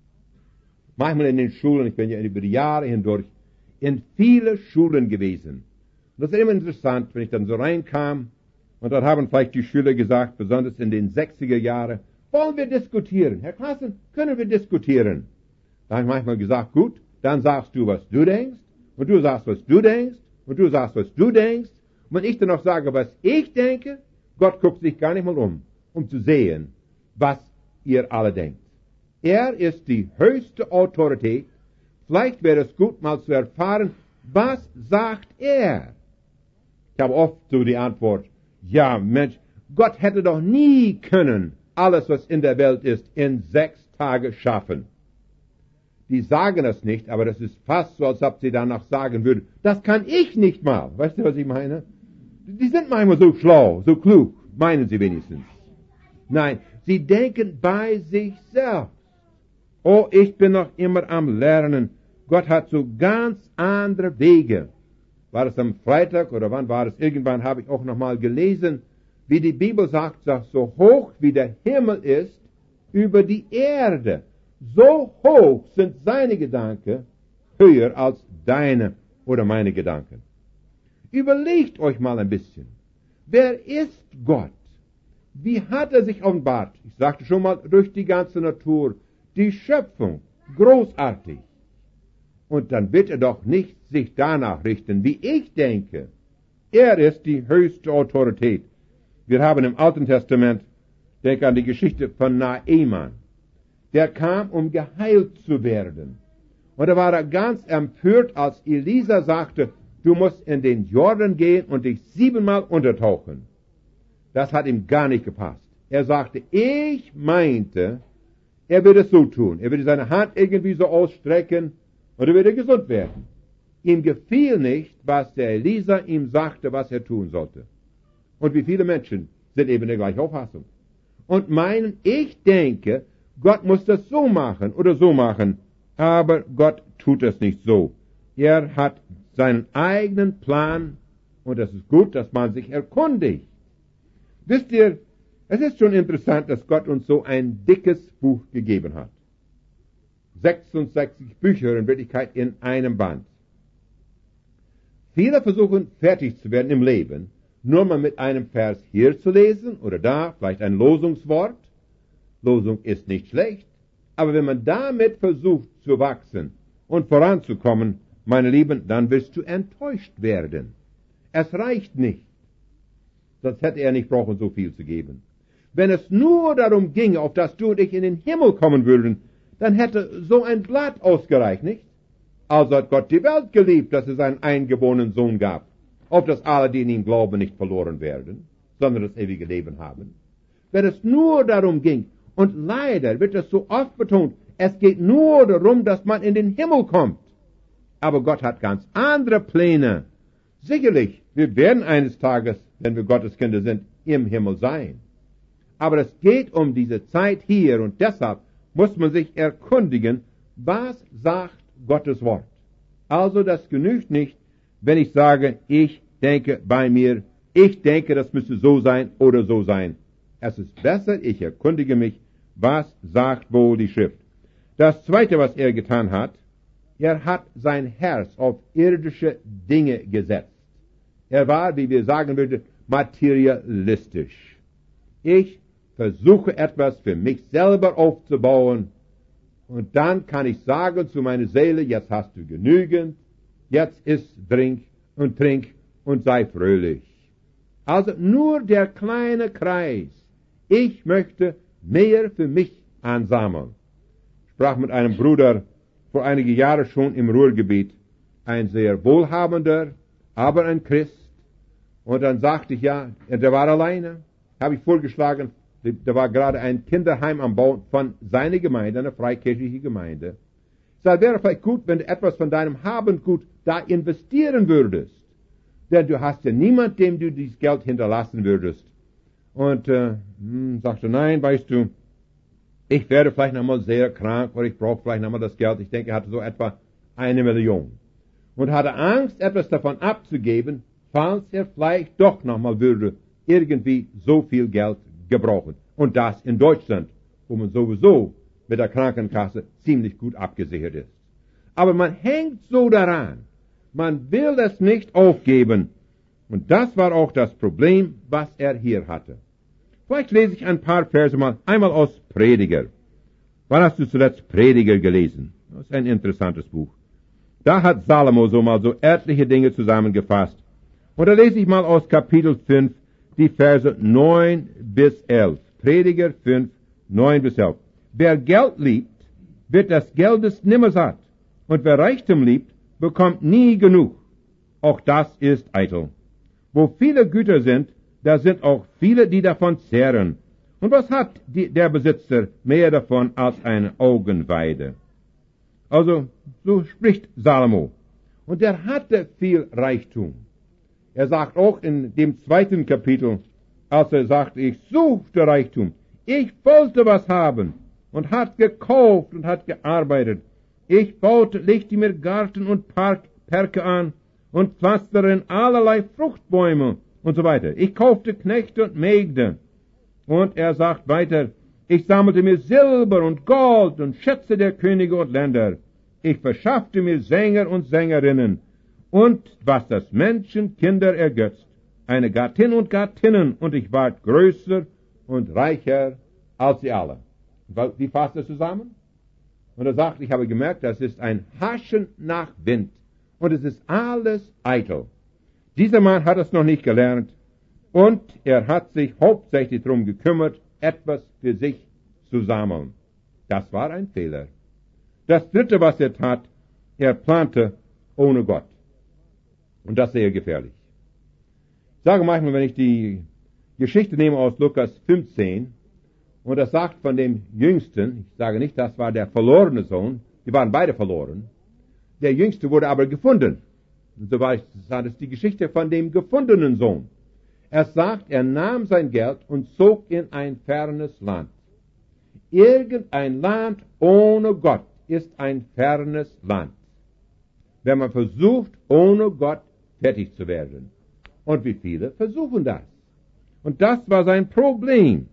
S1: Manchmal in den Schulen, ich bin ja über die Jahre hindurch in viele Schulen gewesen. Und das ist immer interessant, wenn ich dann so reinkam und dann haben vielleicht die Schüler gesagt, besonders in den sechziger Jahren, wollen wir diskutieren? Herr Klassen, können wir diskutieren? Da habe ich manchmal gesagt, gut, dann sagst du, was du denkst, und du sagst, was du denkst, und du sagst, was du denkst. Und wenn ich dann noch sage, was ich denke, Gott guckt sich gar nicht mal um, um zu sehen, was ihr alle denkt. Er ist die höchste Autorität. Vielleicht wäre es gut, mal zu erfahren, was sagt er? Ich habe oft so die Antwort, ja Mensch, Gott hätte doch nie können alles, was in der Welt ist, in sechs Tage schaffen. Die sagen es nicht, aber das ist fast so, als ob sie danach sagen würden, das kann ich nicht mal. Weißt du, was ich meine? Die sind manchmal so schlau, so klug, meinen sie wenigstens. Nein, sie denken bei sich selbst. Oh, ich bin noch immer am Lernen. Gott hat so ganz andere Wege. War es am Freitag oder wann war es? Irgendwann habe ich auch noch mal gelesen, wie die Bibel sagt, dass so hoch wie der Himmel ist über die Erde, so hoch sind seine Gedanken höher als deine oder meine Gedanken. Überlegt euch mal ein bisschen. Wer ist Gott? Wie hat er sich offenbart? Ich sagte schon mal, durch die ganze Natur, die Schöpfung, großartig. Und dann wird er doch nicht sich danach richten, wie ich denke. Er ist die höchste Autorität. Wir haben im Alten Testament, denke an die Geschichte von Naaman. Der kam, um geheilt zu werden. Und da war er ganz empört, als Elisa sagte, du musst in den Jordan gehen und dich siebenmal untertauchen. Das hat ihm gar nicht gepasst. Er sagte, ich meinte, er würde es so tun. Er würde seine Hand irgendwie so ausstrecken und er würde gesund werden. Ihm gefiel nicht, was der Elisa ihm sagte, was er tun sollte. Und wie viele Menschen sind eben der gleichen Auffassung. Und meinen, ich denke, Gott muss das so machen oder so machen. Aber Gott tut es nicht so. Er hat seinen eigenen Plan und es ist gut, dass man sich erkundigt. Wisst ihr, es ist schon interessant, dass Gott uns so ein dickes Buch gegeben hat. sechsundsechzig Bücher in Wirklichkeit in einem Band. Viele versuchen, fertig zu werden im Leben, nur mal mit einem Vers hier zu lesen oder da, vielleicht ein Losungswort. Losung ist nicht schlecht, aber wenn man damit versucht zu wachsen und voranzukommen, meine Lieben, dann wirst du enttäuscht werden. Es reicht nicht. Sonst hätte er nicht brauchen, so viel zu geben. Wenn es nur darum ginge, auf dass du und ich in den Himmel kommen würden, dann hätte so ein Blatt ausgereicht, nicht? Also hat Gott die Welt geliebt, dass es einen eingeborenen Sohn gab, auf dass alle, die in ihn glauben, nicht verloren werden, sondern das ewige Leben haben. Wenn es nur darum ging, und leider wird es so oft betont, es geht nur darum, dass man in den Himmel kommt. Aber Gott hat ganz andere Pläne. Sicherlich, wir werden eines Tages, wenn wir Gottes Kinder sind, im Himmel sein. Aber es geht um diese Zeit hier und deshalb muss man sich erkundigen, was sagt Gottes Wort. Also das genügt nicht, wenn ich sage, ich denke bei mir, ich denke, das müsste so sein oder so sein. Es ist besser, ich erkundige mich, was sagt wohl die Schrift. Das Zweite, was er getan hat, er hat sein Herz auf irdische Dinge gesetzt. Er war, wie wir sagen würden, materialistisch. Ich versuche etwas für mich selber aufzubauen und dann kann ich sagen zu meiner Seele, jetzt hast du genügend, jetzt isst, trink und trink und sei fröhlich. Also nur der kleine Kreis. Ich möchte mehr für mich ansammeln. Ich sprach mit einem Bruder vor einige Jahre schon im Ruhrgebiet, ein sehr wohlhabender, aber ein Christ. Und dann sagte ich, ja, der war alleine. Habe ich vorgeschlagen, da war gerade ein Kinderheim am Bau von seiner Gemeinde, eine freikirchliche Gemeinde. Es wäre vielleicht gut, wenn du etwas von deinem Habendgut da investieren würdest. Denn du hast ja niemand, dem du dieses Geld hinterlassen würdest. Und äh, hm, sagte, nein, weißt du, ich werde vielleicht nochmal sehr krank oder ich brauche vielleicht nochmal das Geld. Ich denke, er hatte so etwa eine Million. Und hatte Angst, etwas davon abzugeben, falls er vielleicht doch nochmal würde irgendwie so viel Geld gebrauchen. Und das in Deutschland, wo man sowieso mit der Krankenkasse ziemlich gut abgesichert ist. Aber man hängt so daran. Man will es nicht aufgeben. Und das war auch das Problem, was er hier hatte. Vielleicht lese ich ein paar Verse mal, einmal aus Prediger. Wann hast du zuletzt Prediger gelesen? Das ist ein interessantes Buch. Da hat Salomo so mal so etliche Dinge zusammengefasst. Und da lese ich mal aus Kapitel fünf die Verse neun bis elf. Prediger fünf, neun bis elf. Wer Geld liebt, wird des Geldes nimmer satt. Und wer Reichtum liebt, bekommt nie genug. Auch das ist eitel. Wo viele Güter sind, da sind auch viele, die davon zehren. Und was hat die, der Besitzer mehr davon als eine Augenweide? Also, so spricht Salomo. Und er hatte viel Reichtum. Er sagt auch in dem zweiten Kapitel, als er sagt, ich suchte Reichtum, ich wollte was haben und hat gekauft und hat gearbeitet. Ich baute, legte mir Garten und Park, Perke an und pflanzte darin allerlei Fruchtbäume und so weiter. Ich kaufte Knechte und Mägde. Und er sagt weiter, ich sammelte mir Silber und Gold und Schätze der Könige und Länder. Ich verschaffte mir Sänger und Sängerinnen und was das Menschenkinder ergötzt, eine Gattin und Gattinnen, und ich ward größer und reicher als sie alle. Wie fasst das zusammen? Und er sagt, ich habe gemerkt, das ist ein Haschen nach Wind, und es ist alles eitel. Dieser Mann hat es noch nicht gelernt, und er hat sich hauptsächlich darum gekümmert, etwas für sich zu sammeln. Das war ein Fehler. Das dritte, was er tat, er plante ohne Gott. Und das ist sehr gefährlich. Ich sage manchmal, wenn ich die Geschichte nehme aus Lukas fünfzehn, und er sagt von dem Jüngsten, ich sage nicht, das war der verlorene Sohn, die waren beide verloren, der Jüngste wurde aber gefunden. Und so war es die Geschichte von dem gefundenen Sohn. Er sagt, er nahm sein Geld und zog in ein fernes Land. Irgendein Land ohne Gott ist ein fernes Land. Wenn man versucht, ohne Gott fertig zu werden. Und wie viele versuchen das? Und das war sein Problem.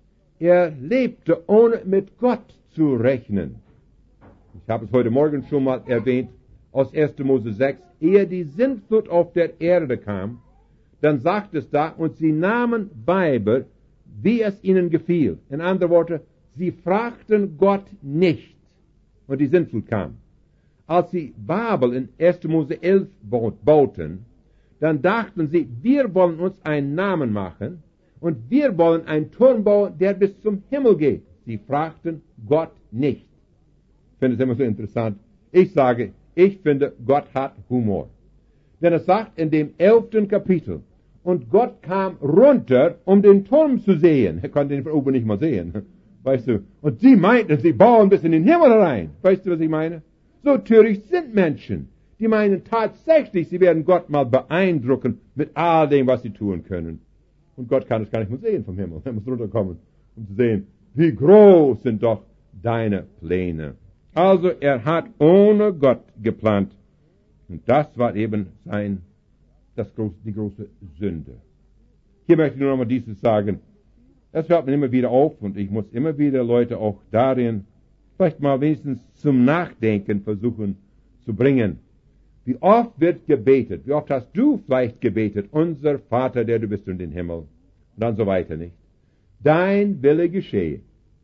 S1: Er lebte, ohne mit Gott zu rechnen. Ich habe es heute Morgen schon mal erwähnt, aus erster Mose sechs, ehe die Sintflut auf der Erde kam, dann sagt es da, und sie nahmen Weiber, wie es ihnen gefiel. In anderen Worten, sie fragten Gott nicht. Und die Sintflut kam. Als sie Babel in erster Mose elf bauten, dann dachten sie, wir wollen uns einen Namen machen, und wir wollen einen Turm bauen, der bis zum Himmel geht. Sie fragten Gott nicht. Ich finde es immer so interessant. Ich sage, ich finde, Gott hat Humor. Denn es sagt in dem elften Kapitel, und Gott kam runter, um den Turm zu sehen. Er konnte ihn von oben nicht mal sehen. Weißt du? Und sie meinten, sie bauen bis in den Himmel rein. Weißt du, was ich meine? So töricht sind Menschen. Die meinen tatsächlich, sie werden Gott mal beeindrucken mit all dem, was sie tun können. Und Gott kann es gar nicht mehr sehen vom Himmel. Er muss runterkommen, um zu sehen, wie groß sind doch deine Pläne. Also er hat ohne Gott geplant. Und das war eben sein, das große, die große Sünde. Hier möchte ich nur noch mal dieses sagen. Das fällt mir immer wieder auf, und ich muss immer wieder Leute auch darin vielleicht mal wenigstens zum Nachdenken versuchen zu bringen. Wie oft wird gebetet? Wie oft hast du vielleicht gebetet? Unser Vater, der du bist in den Himmel. Und dann so weiter, nicht? Dein Wille geschehe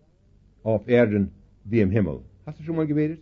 S1: auf Erden wie im Himmel. Hast du schon mal gebetet?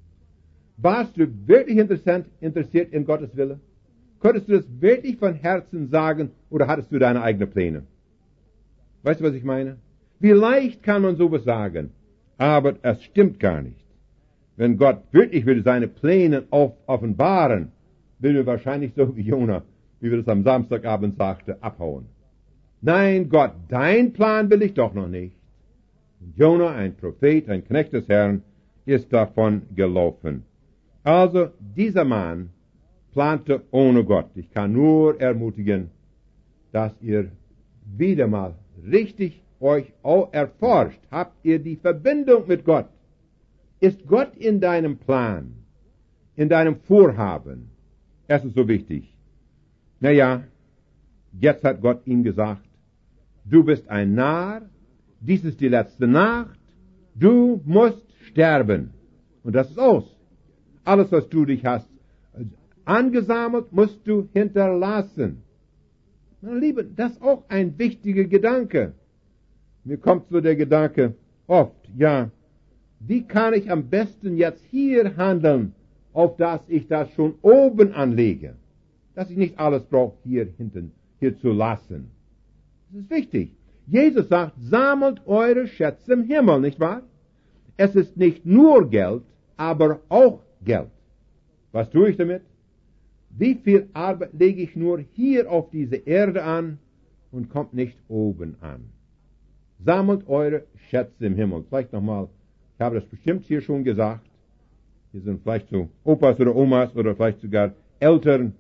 S1: Warst du wirklich interessant, interessiert in Gottes Wille? Konntest du das wirklich von Herzen sagen, oder hattest du deine eigenen Pläne? Weißt du, was ich meine? Wie leicht kann man sowas sagen, aber es stimmt gar nicht. Wenn Gott wirklich will seine Pläne auf, offenbaren, will er wahrscheinlich so wie Jona, wie wir das am Samstagabend sagte, abhauen. Nein, Gott, dein Plan will ich doch noch nicht. Jona, ein Prophet, ein Knecht des Herrn, ist davon gelaufen. Also, dieser Mann plante ohne Gott. Ich kann nur ermutigen, dass ihr wieder mal richtig euch auch erforscht. Habt ihr die Verbindung mit Gott? Ist Gott in deinem Plan, in deinem Vorhaben? Es ist so wichtig. Naja, jetzt hat Gott ihm gesagt, du bist ein Narr, dies ist die letzte Nacht, du musst sterben. Und das ist aus. Alles, was du dich hast angesammelt, musst du hinterlassen. Na, Liebe, das ist auch ein wichtiger Gedanke. Mir kommt so der Gedanke oft, ja, wie kann ich am besten jetzt hier handeln, auf dass ich das schon oben anlege? Dass ich nicht alles brauche, hier hinten, hier zu lassen. Das ist wichtig. Jesus sagt, sammelt eure Schätze im Himmel, nicht wahr? Es ist nicht nur Geld, aber auch Geld. Was tue ich damit? Wie viel Arbeit lege ich nur hier auf diese Erde an und kommt nicht oben an? Sammelt eure Schätze im Himmel. Vielleicht nochmal, ich habe das bestimmt hier schon gesagt. Hier sind vielleicht so Opas oder Omas oder vielleicht sogar Eltern.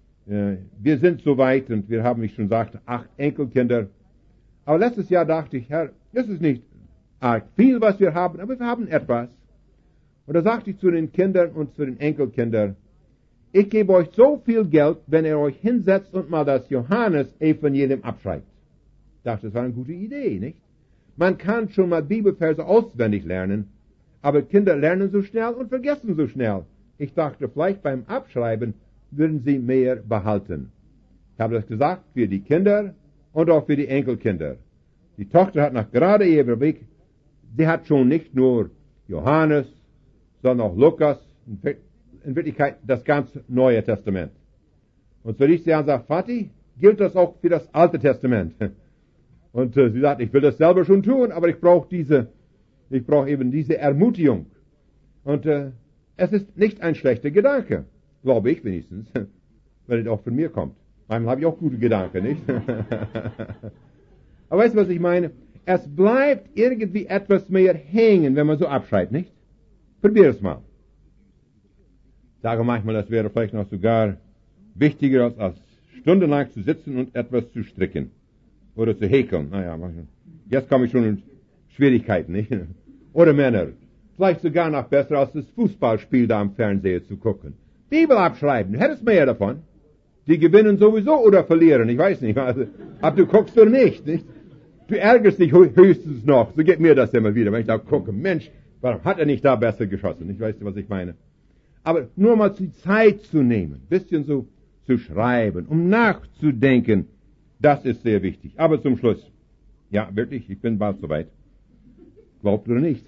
S1: Wir sind so weit und wir haben, wie ich schon sagte, acht Enkelkinder. Aber letztes Jahr dachte ich, Herr, das ist nicht arg viel, was wir haben, aber wir haben etwas. Und da sagte ich zu den Kindern und zu den Enkelkindern, ich gebe euch so viel Geld, wenn ihr euch hinsetzt und mal das Johannes-Evangelium abschreibt. Ich dachte, das war eine gute Idee, nicht? Man kann schon mal Bibelverse auswendig lernen, aber Kinder lernen so schnell und vergessen so schnell. Ich dachte, vielleicht beim Abschreiben würden sie mehr behalten. Ich habe das gesagt für die Kinder und auch für die Enkelkinder. Die Tochter hat nach gerade ihrem Weg, sie hat schon nicht nur Johannes, sondern auch Lukas, in Wirklichkeit das ganze Neue Testament. Und so rief sie an und sagt, Vati, gilt das auch für das Alte Testament? Und äh, sie sagt, ich will das selber schon tun, aber ich brauche diese, ich brauche eben diese Ermutigung. Und äh, es ist nicht ein schlechter Gedanke, glaube ich wenigstens, wenn es auch von mir kommt. Manchmal habe ich auch gute Gedanken, nicht? Aber weißt du, was ich meine? Es bleibt irgendwie etwas mehr hängen, wenn man so abschreibt, nicht? Probier es mal. Ich sage manchmal, das wäre vielleicht noch sogar wichtiger, als, als stundenlang zu sitzen und etwas zu stricken. Oder zu häkeln. Naja, jetzt komme ich schon in Schwierigkeiten, nicht? Oder Männer. Vielleicht sogar noch besser, als das Fußballspiel da am Fernseher zu gucken. Bibel abschreiben, du hättest mehr davon. Die gewinnen sowieso oder verlieren, ich weiß nicht. Also, ob du guckst oder nicht, nicht? Du ärgerst dich höchstens noch. So geht mir das immer wieder, wenn ich da gucke. Mensch, warum hat er nicht da besser geschossen? Ich weiß nicht, was ich meine. Aber nur mal die Zeit zu nehmen, ein bisschen so zu schreiben, um nachzudenken, das ist sehr wichtig. Aber zum Schluss, ja, wirklich, ich bin bald soweit. Glaubt oder nicht?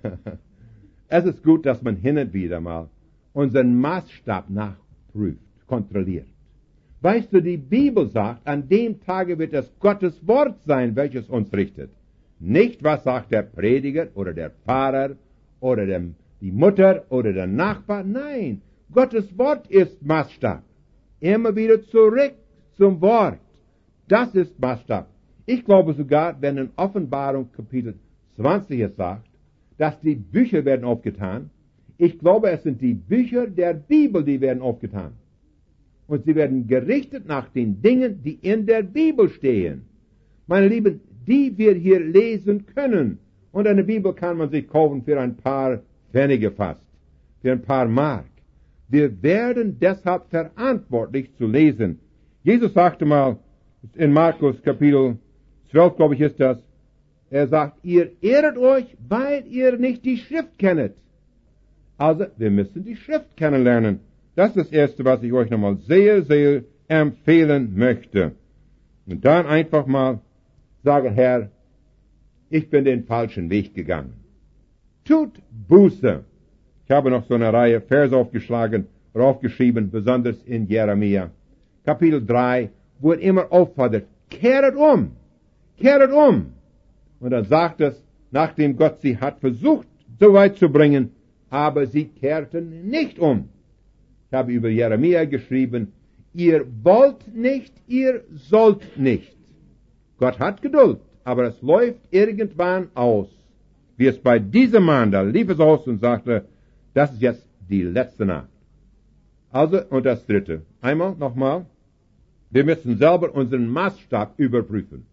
S1: Es ist gut, dass man hin und wieder mal unseren Maßstab nachprüft, kontrolliert. Weißt du, die Bibel sagt, an dem Tage wird es Gottes Wort sein, welches uns richtet. Nicht, was sagt der Prediger oder der Pfarrer oder der, die Mutter oder der Nachbar. Nein, Gottes Wort ist Maßstab. Immer wieder zurück zum Wort. Das ist Maßstab. Ich glaube sogar, wenn in Offenbarung Kapitel zwanzig es sagt, dass die Bücher werden aufgetan. Ich glaube, es sind die Bücher der Bibel, die werden aufgetan. Und sie werden gerichtet nach den Dingen, die in der Bibel stehen. Meine Lieben, die wir hier lesen können. Und eine Bibel kann man sich kaufen für ein paar Pfennige fast, für ein paar Mark. Wir werden deshalb verantwortlich zu lesen. Jesus sagte mal in Markus Kapitel zwölf, glaube ich, ist das, er sagt, ihr ehret euch, weil ihr nicht die Schrift kennet. Also, wir müssen die Schrift kennenlernen. Das ist das Erste, was ich euch nochmal sehr, sehr empfehlen möchte. Und dann einfach mal sagen, Herr, ich bin den falschen Weg gegangen. Tut Buße. Ich habe noch so eine Reihe Verse aufgeschlagen, aufgeschrieben, besonders in Jeremia. Kapitel drei, wo er immer auffordert, kehret um, kehret um. Und dann sagt es, nachdem Gott sie hat versucht, so weit zu bringen, aber sie kehrten nicht um. Ich habe über Jeremia geschrieben, ihr wollt nicht, ihr sollt nicht. Gott hat Geduld, aber es läuft irgendwann aus. Wie es bei diesem Mann, da lief es aus und sagte, das ist jetzt die letzte Nacht. Also, und das Dritte. Einmal, nochmal. Wir müssen selber unseren Maßstab überprüfen.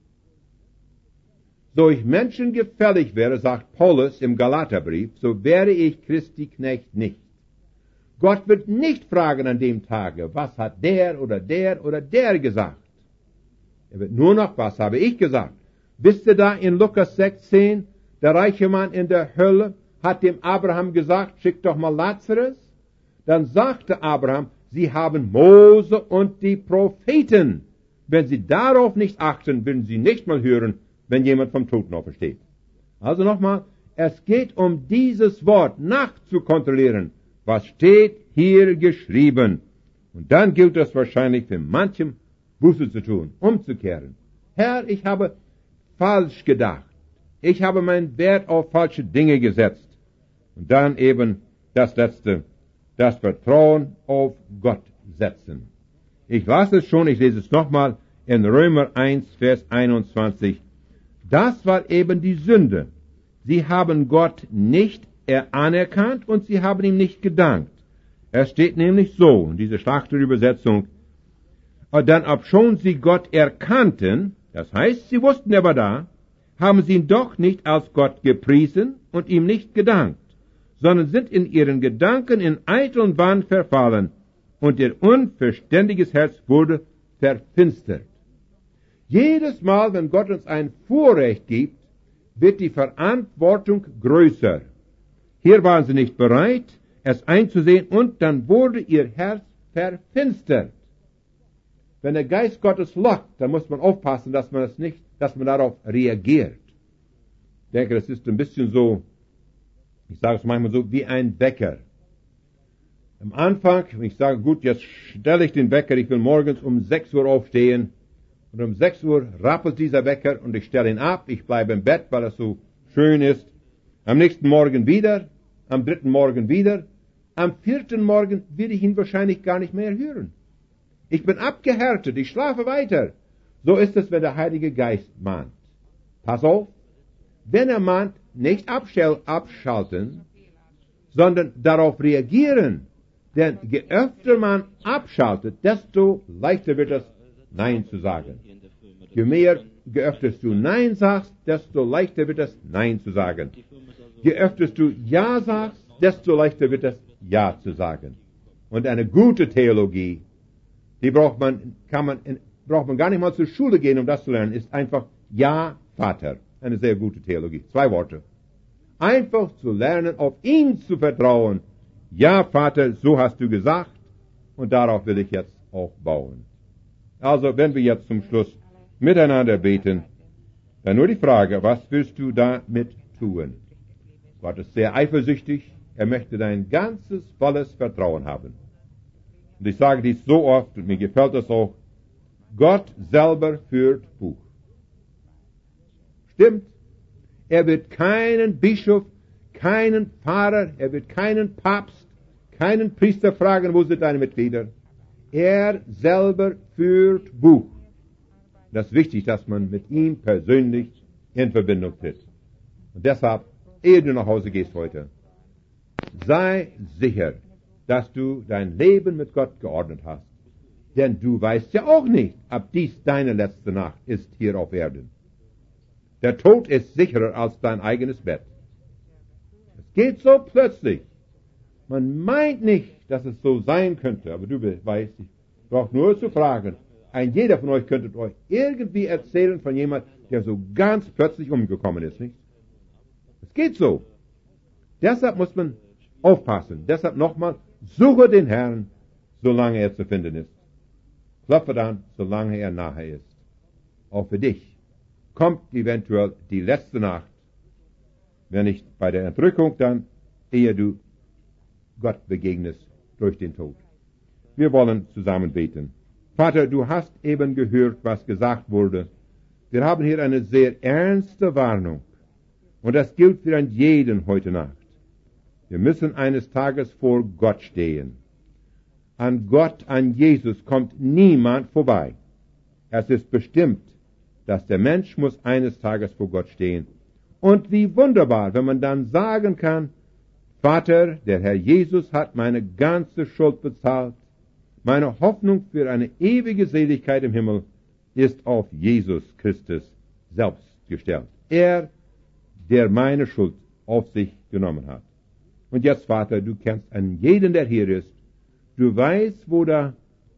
S1: So ich Menschen gefällig wäre, sagt Paulus im Galaterbrief, so wäre ich Christi Knecht nicht. Gott wird nicht fragen an dem Tage, was hat der oder der oder der gesagt. Er wird nur noch, was habe ich gesagt. Wisst ihr da in Lukas sechzehn, der reiche Mann in der Hölle hat dem Abraham gesagt, schick doch mal Lazarus. Dann sagte Abraham, sie haben Mose und die Propheten. Wenn sie darauf nicht achten, würden sie nicht mal hören, wenn jemand vom Toten aufersteht. Also nochmal, es geht um dieses Wort nachzukontrollieren. Was steht hier geschrieben? Und dann gilt es wahrscheinlich für manchem Buße zu tun, umzukehren. Herr, ich habe falsch gedacht. Ich habe meinen Wert auf falsche Dinge gesetzt. Und dann eben das Letzte, das Vertrauen auf Gott setzen. Ich las es schon, ich lese es nochmal in Römer eins, Vers einundzwanzig. Das war eben die Sünde. Sie haben Gott nicht anerkannt und sie haben ihm nicht gedankt. Es steht nämlich so, in dieser Schlachterübersetzung, dann obschon sie Gott erkannten, das heißt, sie wussten, er war da, haben sie ihn doch nicht als Gott gepriesen und ihm nicht gedankt, sondern sind in ihren Gedanken in eitlen Wahn verfallen und ihr unverständiges Herz wurde verfinstert. Jedes Mal, wenn Gott uns ein Vorrecht gibt, wird die Verantwortung größer. Hier waren sie nicht bereit, es einzusehen, und dann wurde ihr Herz verfinstert. Wenn der Geist Gottes lockt, dann muss man aufpassen, dass man das nicht, dass man darauf reagiert. Ich denke, das ist ein bisschen so, ich sage es manchmal so, wie ein Wecker. Am Anfang, wenn ich sage, gut, jetzt stelle ich den Wecker, ich will morgens um sechs Uhr aufstehen, und um sechs Uhr rappelt dieser Wecker und ich stelle ihn ab, ich bleibe im Bett, weil es so schön ist. Am nächsten Morgen wieder, am dritten Morgen wieder, am vierten Morgen will ich ihn wahrscheinlich gar nicht mehr hören. Ich bin abgehärtet, ich schlafe weiter. So ist es, wenn der Heilige Geist mahnt. Pass auf, wenn er mahnt, nicht abschalten, sondern darauf reagieren. Denn je öfter man abschaltet, desto leichter wird es, Nein zu sagen. Je mehr, je öfter du Nein sagst, desto leichter wird es, Nein zu sagen. Je öfter du Ja sagst, desto leichter wird es, Ja zu sagen. Und eine gute Theologie, die braucht man, kann man, braucht man gar nicht mal zur Schule gehen, um das zu lernen, ist einfach Ja, Vater. Eine sehr gute Theologie. Zwei Worte. Einfach zu lernen, auf ihn zu vertrauen. Ja, Vater, so hast du gesagt, und darauf will ich jetzt auch bauen. Also, wenn wir jetzt zum Schluss miteinander beten, dann nur die Frage, was willst du damit tun? Gott ist sehr eifersüchtig, er möchte dein ganzes, volles Vertrauen haben. Und ich sage dies so oft, und mir gefällt das auch, Gott selber führt Buch. Stimmt, er wird keinen Bischof, keinen Pfarrer, er wird keinen Papst, keinen Priester fragen, wo sind deine Mitglieder? Er selber führt Buch. Das ist wichtig, dass man mit ihm persönlich in Verbindung tritt. Und deshalb, ehe du nach Hause gehst heute, sei sicher, dass du dein Leben mit Gott geordnet hast. Denn du weißt ja auch nicht, ob dies deine letzte Nacht ist hier auf Erden. Der Tod ist sicherer als dein eigenes Bett. Es geht so plötzlich. Man meint nicht, dass es so sein könnte, aber du weißt, ich brauche nur zu fragen. Ein jeder von euch könnte euch irgendwie erzählen von jemand, der so ganz plötzlich umgekommen ist, nicht? Es geht so. Deshalb muss man aufpassen. Deshalb nochmal, suche den Herrn, solange er zu finden ist. Klopfe dann, solange er nahe ist. Auch für dich kommt eventuell die letzte Nacht, wenn nicht bei der Entrückung, dann ehe du Gott begegnest durch den Tod. Wir wollen zusammen beten. Vater, du hast eben gehört, was gesagt wurde. Wir haben hier eine sehr ernste Warnung. Und das gilt für jeden heute Nacht. Wir müssen eines Tages vor Gott stehen. An Gott, an Jesus kommt niemand vorbei. Es ist bestimmt, dass der Mensch muss eines Tages vor Gott stehen. Und wie wunderbar, wenn man dann sagen kann, Vater, der Herr Jesus hat meine ganze Schuld bezahlt. Meine Hoffnung für eine ewige Seligkeit im Himmel ist auf Jesus Christus selbst gestellt. Er, der meine Schuld auf sich genommen hat. Und jetzt, Vater, du kennst an jeden, der hier ist. Du weißt, wo da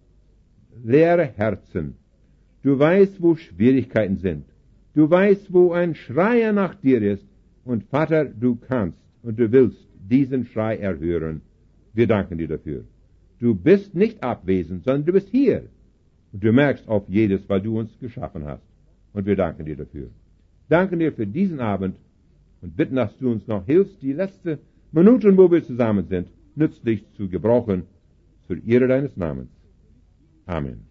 S1: leere Herzen. Du weißt, wo Schwierigkeiten sind. Du weißt, wo ein Schreier nach dir ist. Und Vater, du kannst und du willst diesen Schrei erhören. Wir danken dir dafür. Du bist nicht abwesend, sondern du bist hier. Und du merkst auf jedes, weil du uns geschaffen hast. Und wir danken dir dafür. Danken dir für diesen Abend und bitten, dass du uns noch hilfst, die letzte Minuten, wo wir zusammen sind, nützlich zu gebrauchen, zur Ehre deines Namens. Amen.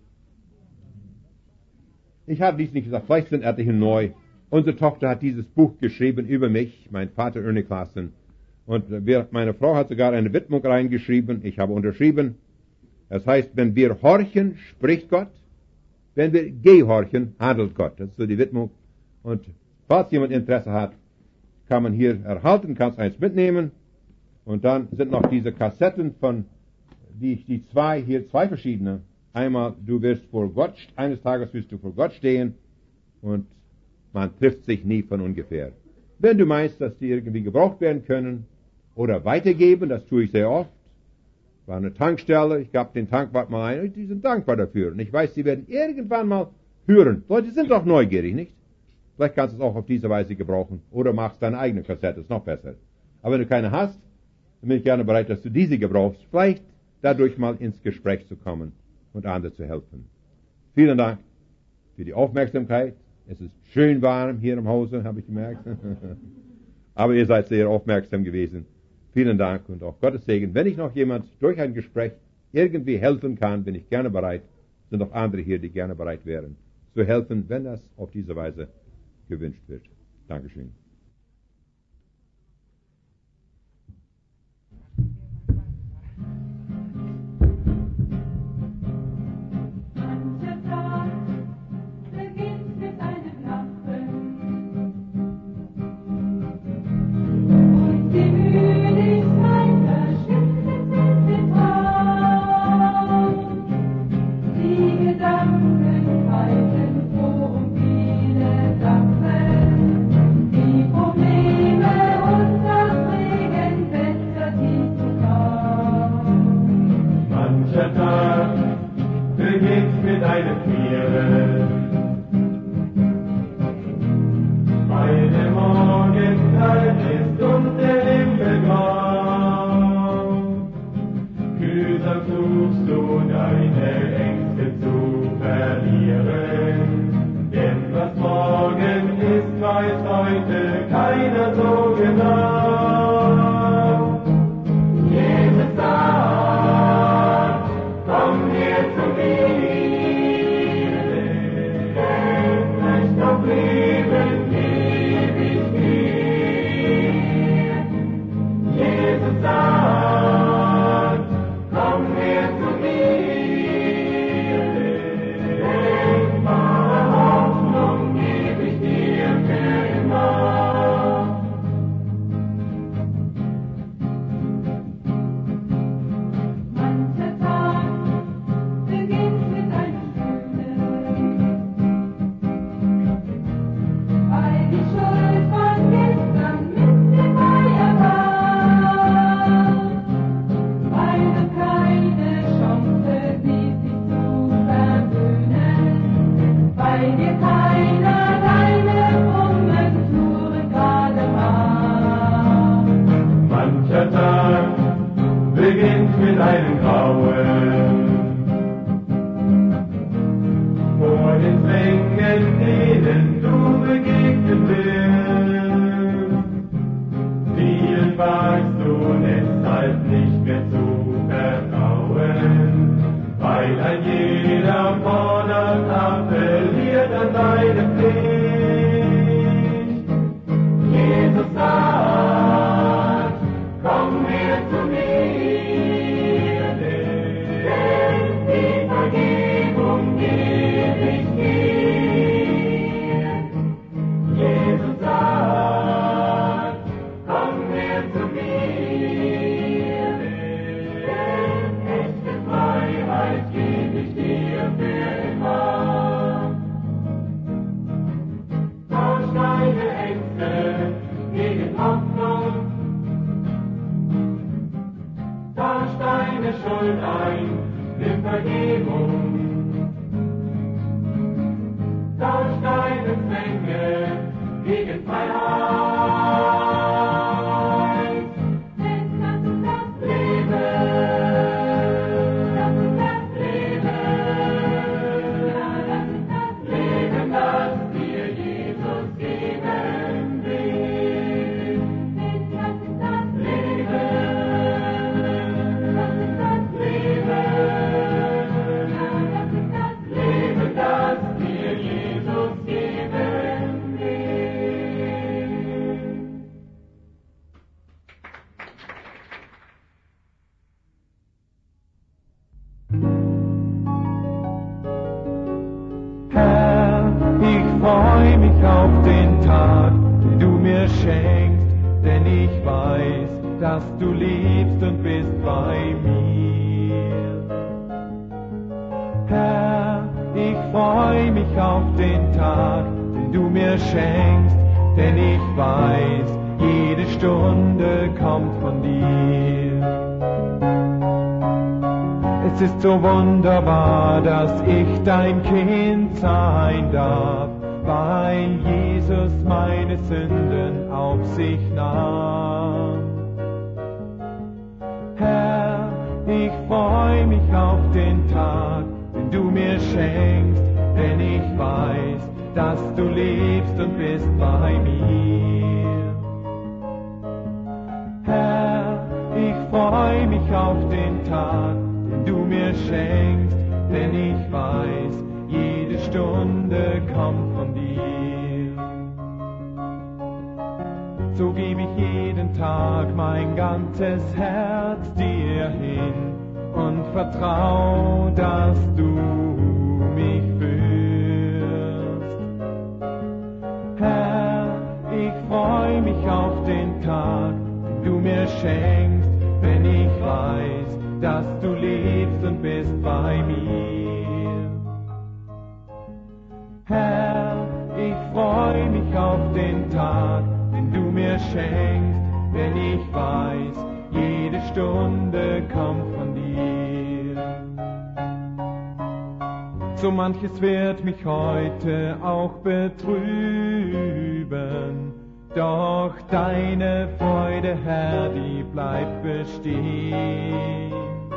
S1: Ich habe dies nicht gesagt, vielleicht sind etliche neu. Unsere Tochter hat dieses Buch geschrieben über mich, mein Vater Ernie Klassen. Und wir, meine Frau hat sogar eine Widmung reingeschrieben. Ich habe unterschrieben. Das heißt, wenn wir horchen, spricht Gott. Wenn wir gehorchen, handelt Gott. Das ist so die Widmung. Und falls jemand Interesse hat, kann man hier erhalten, kannst eins mitnehmen. Und dann sind noch diese Kassetten von, die, die zwei, hier zwei verschiedene. Einmal, du wirst vor Gott, eines Tages wirst du vor Gott stehen und man trifft sich nie von ungefähr. Wenn du meinst, dass die irgendwie gebraucht werden können oder weitergeben, das tue ich sehr oft. War eine Tankstelle, ich gab den Tankwart mal ein, und die sind dankbar dafür. Und ich weiß, sie werden irgendwann mal hören. Leute sind doch neugierig, nicht? Vielleicht kannst du es auch auf diese Weise gebrauchen. Oder machst deine eigene Kassette, ist noch besser. Aber wenn du keine hast, dann bin ich gerne bereit, dass du diese gebrauchst. Vielleicht dadurch mal ins Gespräch zu kommen und anderen zu helfen. Vielen Dank für die Aufmerksamkeit. Es ist schön warm hier im Hause, habe ich gemerkt. Aber ihr seid sehr aufmerksam gewesen. Vielen Dank und auch Gottes Segen. Wenn ich noch jemand durch ein Gespräch irgendwie helfen kann, bin ich gerne bereit. Es sind auch andere hier, die gerne bereit wären, zu helfen, wenn das auf diese Weise gewünscht wird. Dankeschön.
S2: So wunderbar, dass ich dein Kind sein darf, weil Jesus meine Sünden auf sich nahm. Herr, ich freue du mir schenkst, denn ich weiß, dass du lebst und bist bei mir. Herr, ich freu mich auf den Tag, den du mir schenkst, denn ich weiß, jede Stunde kommt von dir. So gebe ich jeden Tag mein ganzes Herz dir hin und vertrau, dass du mich führst. Herr, ich freu mich auf den Tag, den du mir schenkst, wenn ich weiß, dass du lebst und bist bei mir. Herr, ich freu mich auf den Tag, den du mir schenkst, wenn ich weiß, jede Stunde kommt von dir. So manches wird mich heute auch betrüben, doch deine Freude, Herr, die bleibt bestehen.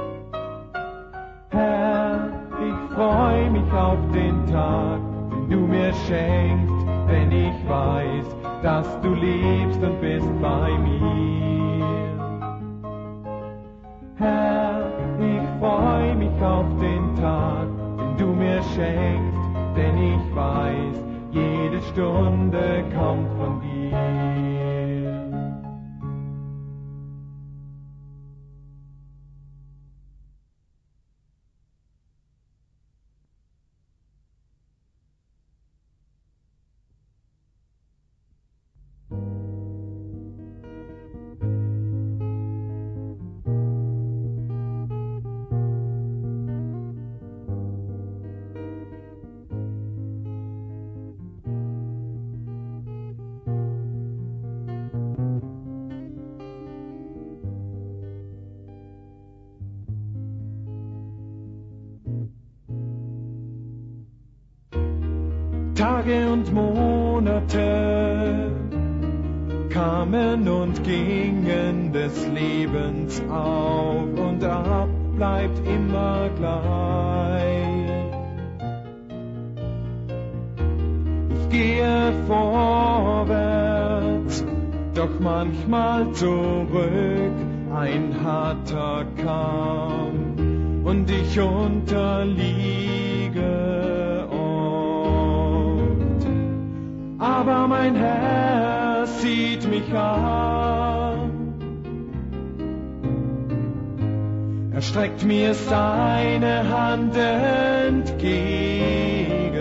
S2: Herr, ich freu mich auf den Tag, den du mir schenkst, wenn ich weiß, dass du lebst und bist bei mir. Herr, ich freu mich auf den Tag, den du mir schenkst, denn ich weiß, jede Stunde kommt von dir. Tage und Monate kamen und gingen, des Lebens auf und ab bleibt immer gleich. Ich gehe vorwärts, doch manchmal zurück, ein harter Kampf und ich unterliege oft. Aber mein Herr sieht mich an, er streckt mir seine Hand entgegen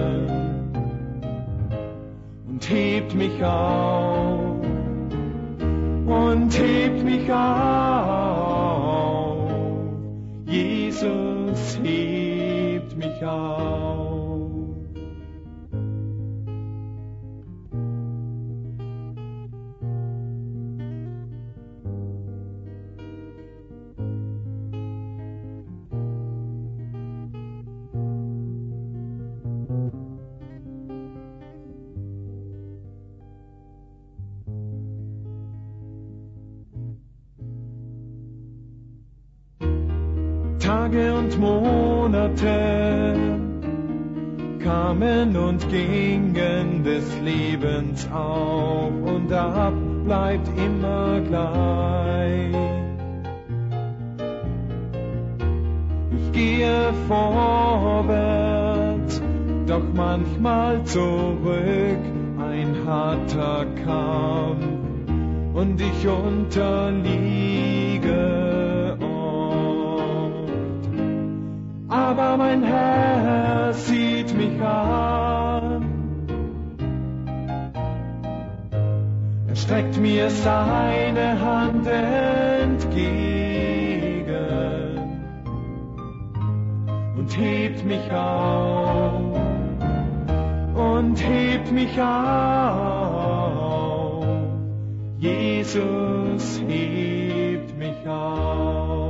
S2: und hebt mich auf, und hebt mich auf. Jesus hebt mich auf. Tage und Monate kamen und gingen, des Lebens auf und ab bleibt immer gleich. Ich gehe vorwärts, doch manchmal zurück, ein harter Kampf und ich unterliege oft. Aber mein Herr sieht mich an, er streckt mir seine Hand entgegen und hebt mich auf, und hebt mich auf. Jesus hebt mich auf.